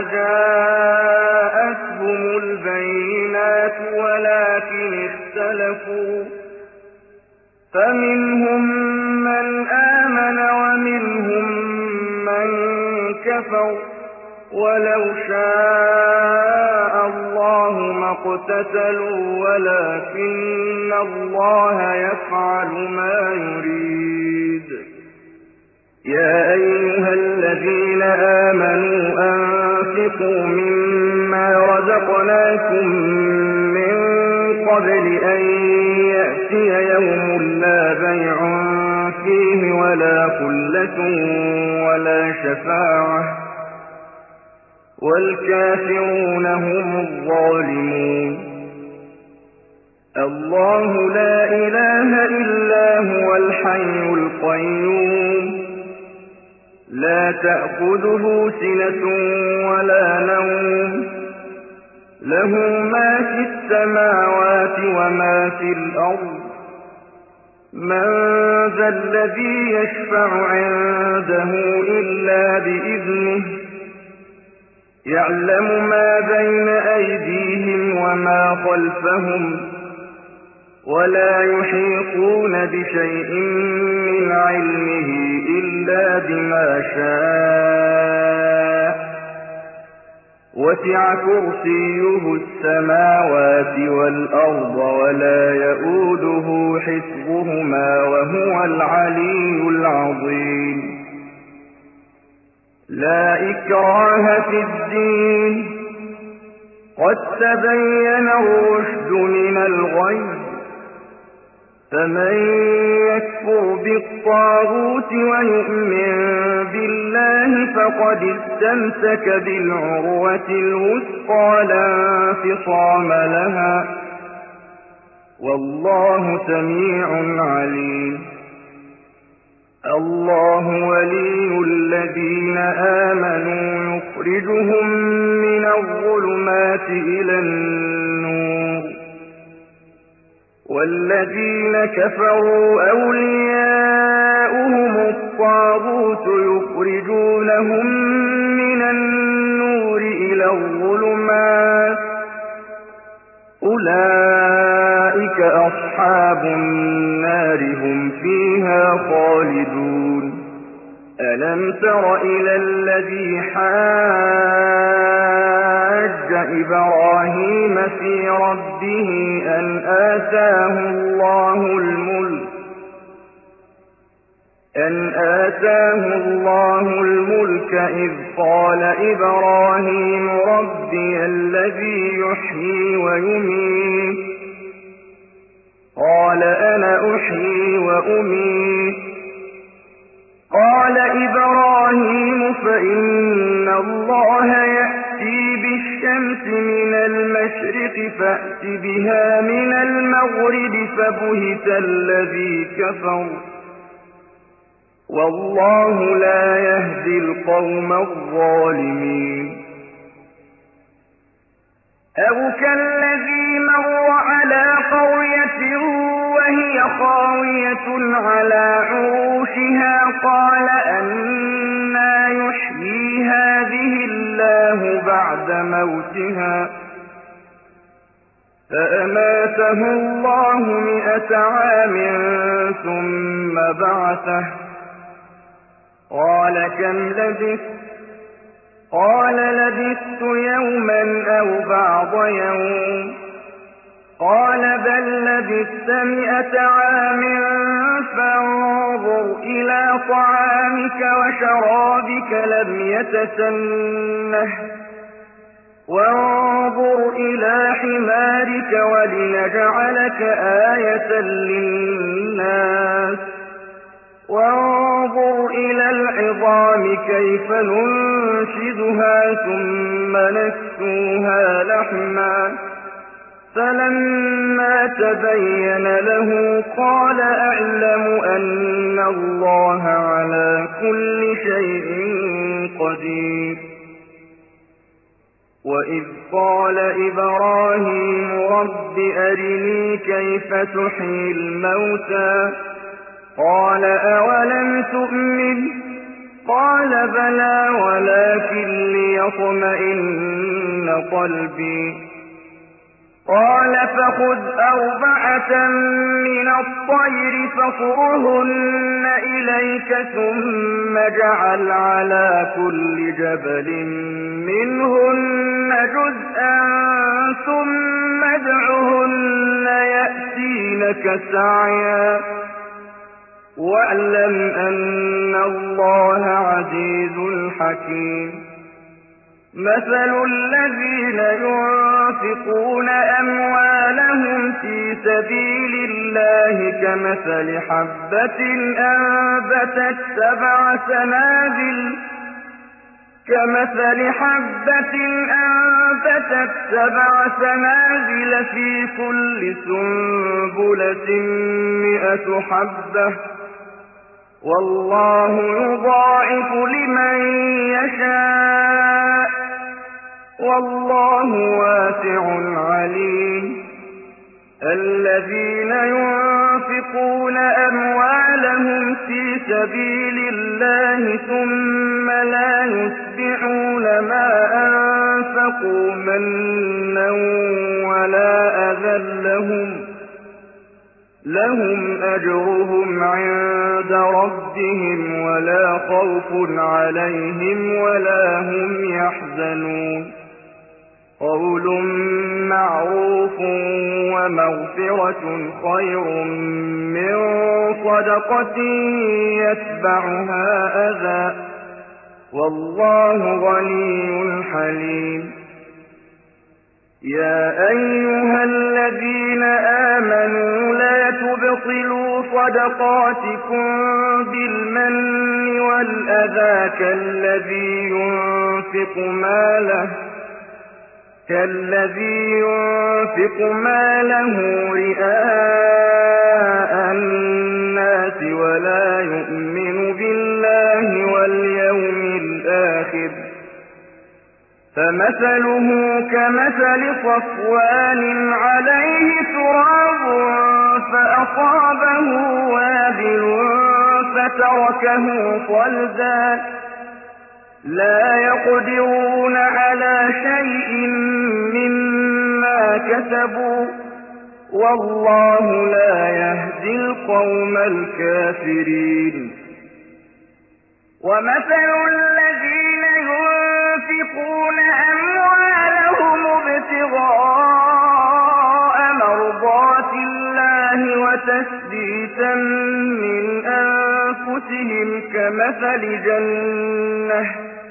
جاءتهم البينات ولكن اختلفوا فمنهم من آمن ومنهم من كفر ولو شاء الله ما اقتتلوا ولكن الله يفعل ما يريد. يا أيها الذين آمنوا أنفقوا مما رزقناكم من قبل أن يأتي يوم لا بيع فيه ولا خلة ولا شفاعة والكافرون هم الظالمون. الله لا إله إلا هو الحي القيوم لا تأخذه سنة ولا نوم له ما في السماوات وما في الأرض. من ذا الذي يشفع عنده إلا بإذنه يعلم ما بين أيديهم وما خلفهم ولا يحيطون بشيء من علمه إلا بما شاء وسع كرسيه السماوات والأرض ولا يؤوده حفظهما وهو العلي العظيم. لا إكراه في الدين قد تبين الرشد من الغي فمن يكفر بالطاغوت ويؤمن بالله فقد استمسك بالعروة الوثقى لا انفصام لها والله سميع عليم. الله ولي الذين آمنوا يخرجهم من الظلمات إلى النور والذين كفروا أولياؤهم الطاغوت يخرجونهم من النور إلى الظلمات أولئك أصحاب النار هم فيها خالدون. ألم تر إلى الذي حاج إبراهيم في ربه أن آتاه الله الملك أن آتاه الله الملك إذ قال إبراهيم ربي الذي يحيي ويميت قال أنا أحيي وأميت قال إبراهيم فإن الله يأتي بالشمس من المشرق فأت بها من المغرب فبهت الذي كفر والله لا يهدي القوم الظالمين. أو كالذي مر على قرية وهي خاوية على عروشها قال أنى يحيي هذه الله بعد موتها فأماته الله مئة عام ثم بعثه قال كم لبثت قال لبثت يوما أو بعض يوم قال بل لبثت مئة عام فانظر إلى طعامك وشرابك لم يتسنه وانظر إلى حمارك ولنجعلك آية للناس وانظر إلى العظام كيف ننشدها ثم نكسوها لحما فلما تبين له قال أعلم أن الله على كل شيء قدير. وإذ قال إبراهيم رب أرني كيف تحيي الموتى قال أولم تؤمن قال بلى ولكن ليطمئن قلبي قال فخذ أربعة من الطير الطير فصرهن إليك ثم اجعل على كل جبل منهن جزءا ثم ادعهن يأتينك سعيا واعلم أن الله عزيز حكيم مثل الذين ينفقون أموالهم في سبيل الله كمثل حبة أنبتت سبع سنابل كمثل حبة أنبتت سبع سنابل في كل سنبلة مئة حبة والله يضاعف لمن يشاء والله واسع عليم الذين ينفقون أموالهم في سبيل الله ثم لا يتبعون ما أنفقوا منا ولا أذى لهم لهم أجرهم عند ربهم ولا خوف عليهم ولا هم يحزنون قول معروف ومغفرة خير من صدقة يتبعها أذى والله غني حليم يا أيها الذين آمنوا لا تبطلوا صدقاتكم بالمن والأذى كالذي ينفق ماله كالذي ينفق ماله رئاء الناس ولا يؤمن بالله واليوم الآخر فمثله كمثل صفوان عليه تراب فأصابه وابل فتركه صلدا لا يقدرون على شيء مما كسبوا والله لا يهدي القوم الكافرين ومثل الذين ينفقون أموالهم ابتغاء مرضات الله وتثبيتا من أنفسهم كمثل جنة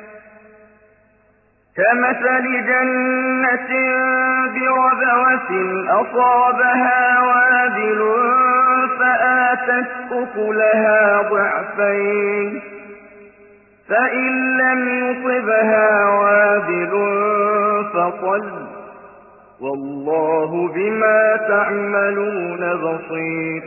كمثل جنة بربوة أصابها وابل فآتت أكلها ضعفين فإن لم يصبها وابل فطل والله بما تعملون بصير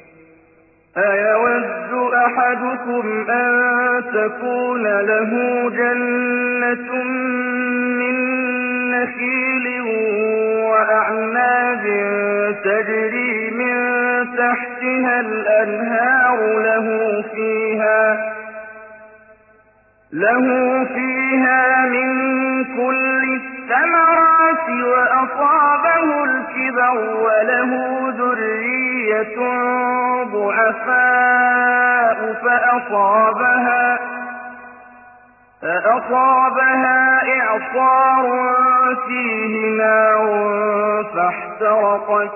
أيود أحدكم أن تكون له جنة من نخيل وأعناب تجري من تحتها الأنهار له فيها له فيها من كل الثمرات وأصابه الكبر وله ذرية ضعفاء فأصابها فأصابها إعصار فيه نار فاحترقت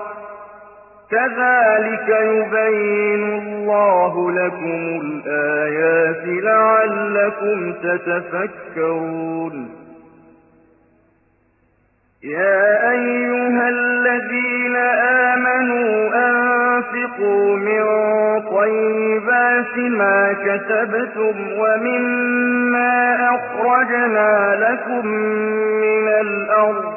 كذلك يبين الله لكم الآيات لعلكم تتفكرون يا أيها الذين آمنوا أنفقوا من طيبات ما كسبتم ومما أخرجنا لكم من الأرض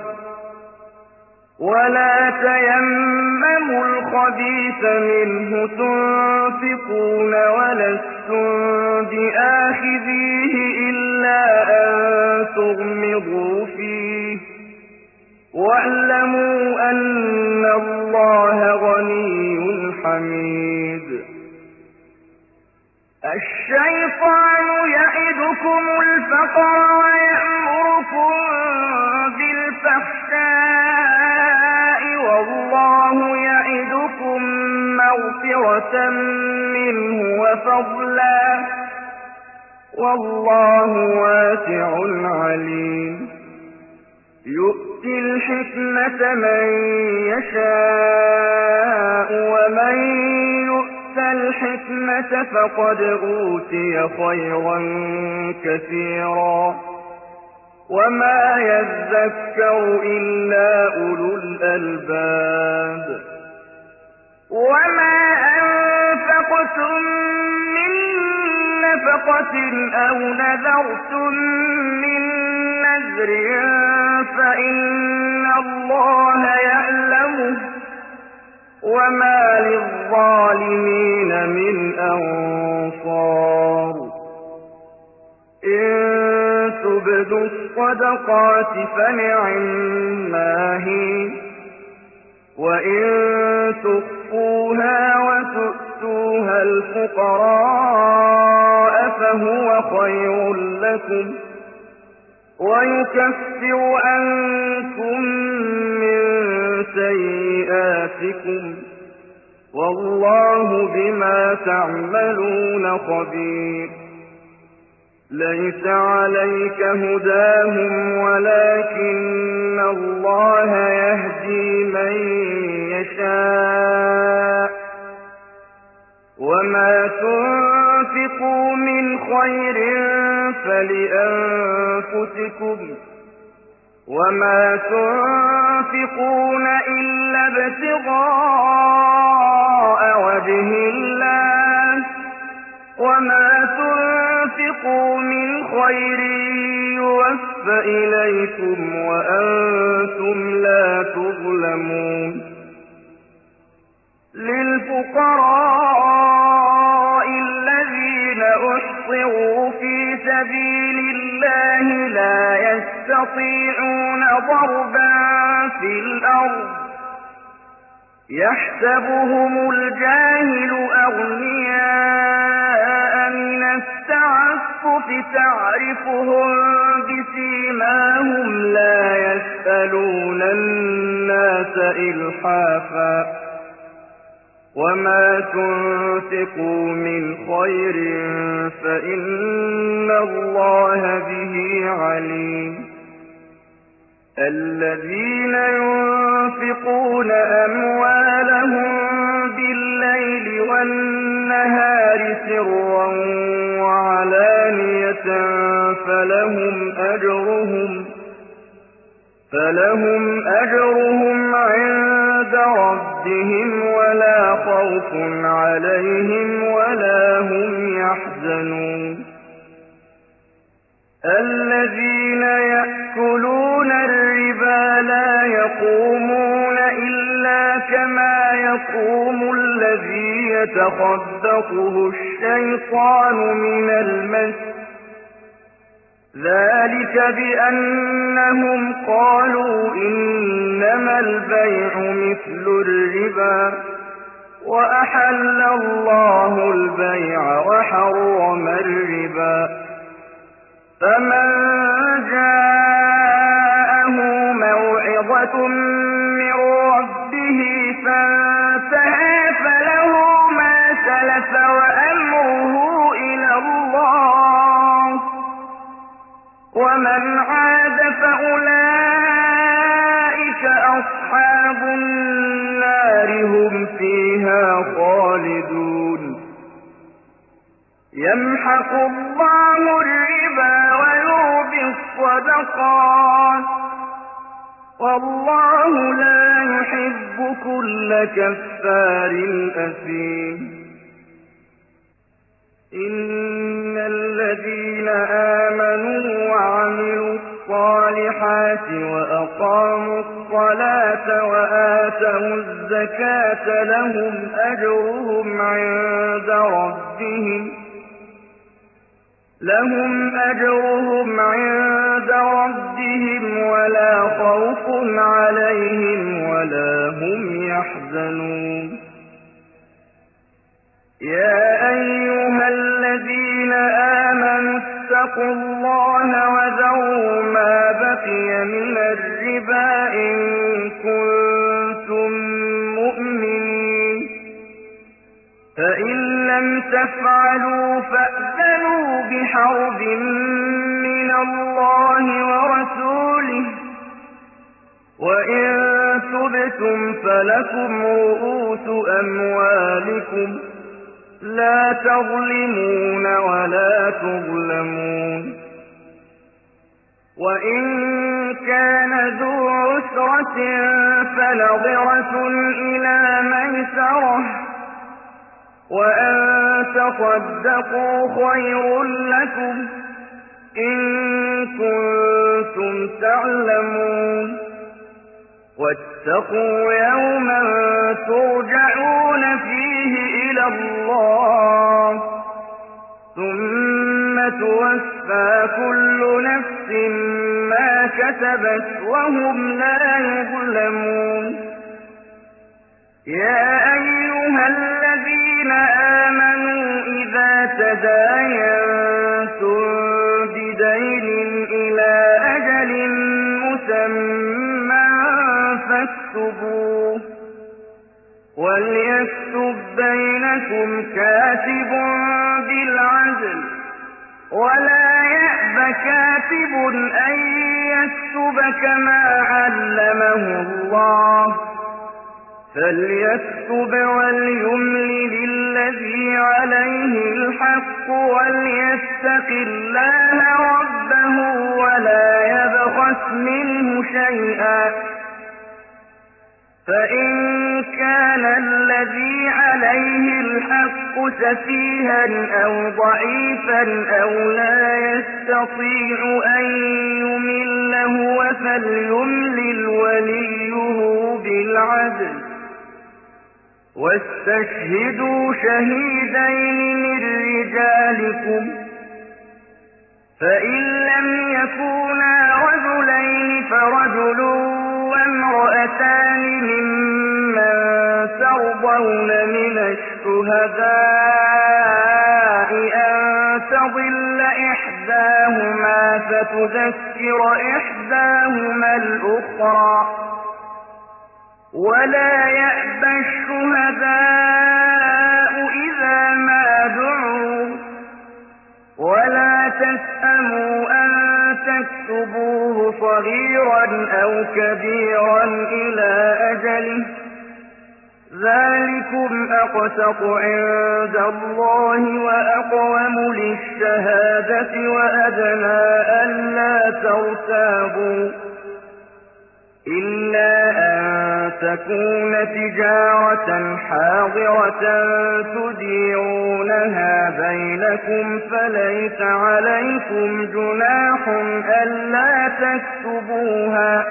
ولا تيمموا الخبيث منه تنفقون ولستم بآخذيه إلا أن تغمضوا فيه واعلموا أن الله غني حميد الشيطان يعدكم الفقر ويأمركم بالفحشاء والله يعدكم مغفرة مغفرة منه وفضلا والله واسع عليم يؤتي الحكمة من يشاء ومن يؤت الحكمة فقد أوتي خيرا كثيرا وما يذكر إلا أولو الألباب وما أنفقتم من نفقة أو نذرتم من نذر فإن الله يعلمه وما للظالمين من أنصار إن تبدوا الصدقات فنعما هي وإن تخفوها وتؤتوها الفقراء فهو خير لكم ويكفر عنكم من سيئاتكم والله بما تعملون خبير ليس عليك هداهم ولكن الله يهدي من يشاء وما تنفقوا من خير فلأنفسكم وما تنفقون إلا ابتغاء وجه الله وما تنفقوا من خير يوفى إليكم وأنتم لا تظلمون للفقراء الذين أحصروا في سبيل الله لا يستطيعون ضربا في الأرض يحسبهم الجاهل أغنياء من التعفف تعرفهم بسيماهم لا يسألون الناس إلحافا وما تنفقوا من خير فإن الله به عليم الذين ينفقون أموالهم بالليل والنهار سرا وعلانية فلهم أجرهم فلهم أجرهم عند ربهم ولا خوف عليهم ولا هم يحزنون الذين يأكلون الربا لا يقومون إلا كما يقوم الذي يتخبطه الشيطان من المس ذلك بأنهم قالوا إنما البيع مثل الربا وأحل الله البيع وحرم الربا فمن جاءه موعظة من ربه فانتهى فله ما سلف وأمره إلى الله ومن عاد فأولئك أصحاب النار هم فيها خالدون يمحق الله الربا ويربي الصدقات والله لا يحب كل كفار أثيم إن الذين آمنوا وعملوا الصالحات وأقاموا الصلاة وآتوا الزكاة لهم أجرهم عند ربهم لهم أجرهم عند ربهم ولا خوف عليهم ولا هم يحزنون يا أيها الذين آمنوا اتقوا الله وذروا ما بقي من الربا إن كنتم مؤمنين حرب من الله ورسوله وإن تبتم فلكم رؤوس أموالكم لا تظلمون ولا تظلمون وإن كان ذو عسرة فنظرة إلى ميسرة وأن تصدقوا خير لكم إن كنتم تعلمون واتقوا يوما ترجعون فيه إلى الله ثم توفى كل نفس ما كسبت وهم لا يظلمون يا أيها الذين آمنوا إذا تداينتم بدين إلى أجل مسمى فاكتبوه وليكتب بينكم كاتب بالعدل ولا يأب كاتب أن يكتب كما علمه الله فليكتب وليملل الذي عليه الحق وليتق الله ربه ولا يبخس منه شيئا فإن كان الذي عليه الحق سفيها أو ضعيفا أو لا يستطيع أن يمل هو فليملل وليه بالعدل واستشهدوا شهيدين من رجالكم فإن لم يكونا رجلين فرجل وامرأتان ممن ترضون من الشهداء أن تضل إحداهما فتذكر إحداهما الأخرى ولا يأبى الشهداء إذا ما دعوا ولا تسأموا أن تكتبوه صغيرا أو كبيرا إلى أجله ذلكم أقسط عند الله وأقوم للشهادة وأدنى ألا ترتابوا إلا أن تكون تجارة حاضرة تديرونها بينكم فليس عليكم جناح ألا تكتبوها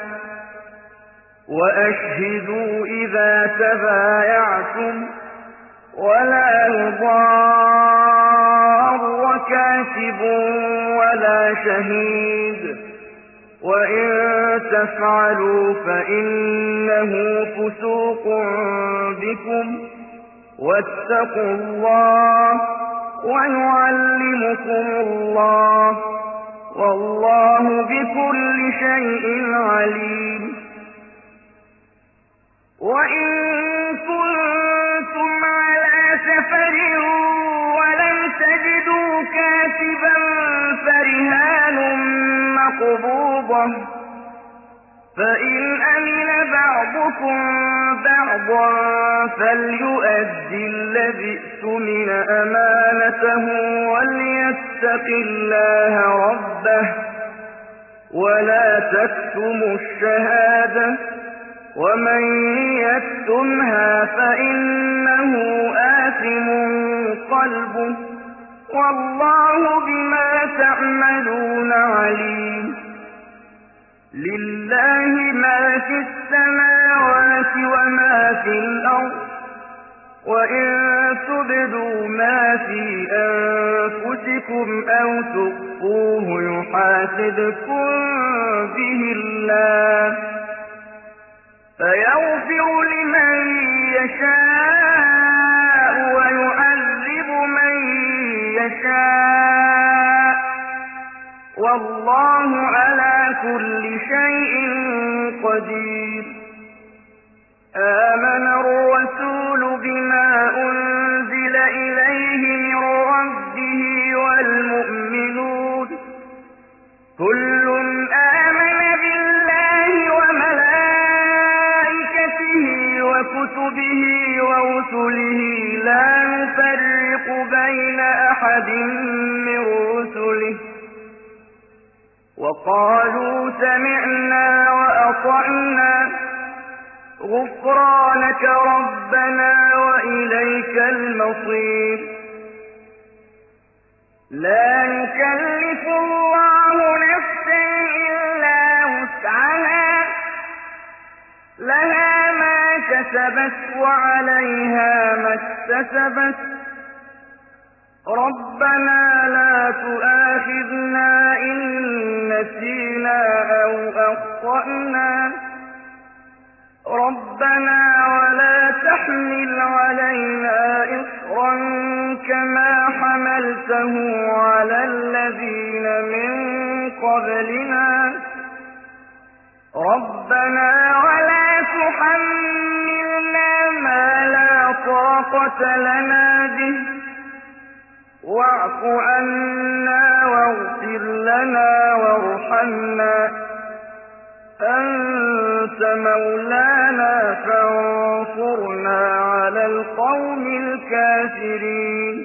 وأشهدوا إذا تبايعتم ولا يضار كاتب ولا شهيد وإن تفعلوا فإنه فسوق بكم واتقوا الله ويعلمكم الله والله بكل شيء عليم وإن كنتم على سفر ولم تجدوا كاتبا فرهان مقبوضة فإن أمن بعضكم بعضا فليؤدي الذي اؤتمن أمانته وليتق الله ربه ولا تكتموا الشهادة ومن يكتمها فإنه آثم قلبه والله بما تعملون عليم لله ما في السماوات وما في الأرض وإن تبدوا ما في أنفسكم أو تخفوه يحاسبكم به الله فيغفر لمن يشاء ويعذب من يشاء والله على كل شيء قدير آمن الرسول بما أنزل إليه من ربه والمؤمنون كل آمن بالله وملائكته وكتبه ورسله لا نفرق بين أحد من رسله وقالوا سمعنا وأطعنا غفرانك ربنا وإليك المصير. لا يكلف الله نفسا إلا وسعها لها ما كسبت وعليها ما اكتسبت ربنا لا تؤاخذنا إن نسينا أو أخطأنا ربنا ولا تحمل علينا إصرا كما حملته على الذين من قبلنا ربنا ولا تحملنا ما لا طاقة لنا به واعف عنا واغفر لنا وارحمنا أنت مولانا فانصرنا على القوم الكافرين.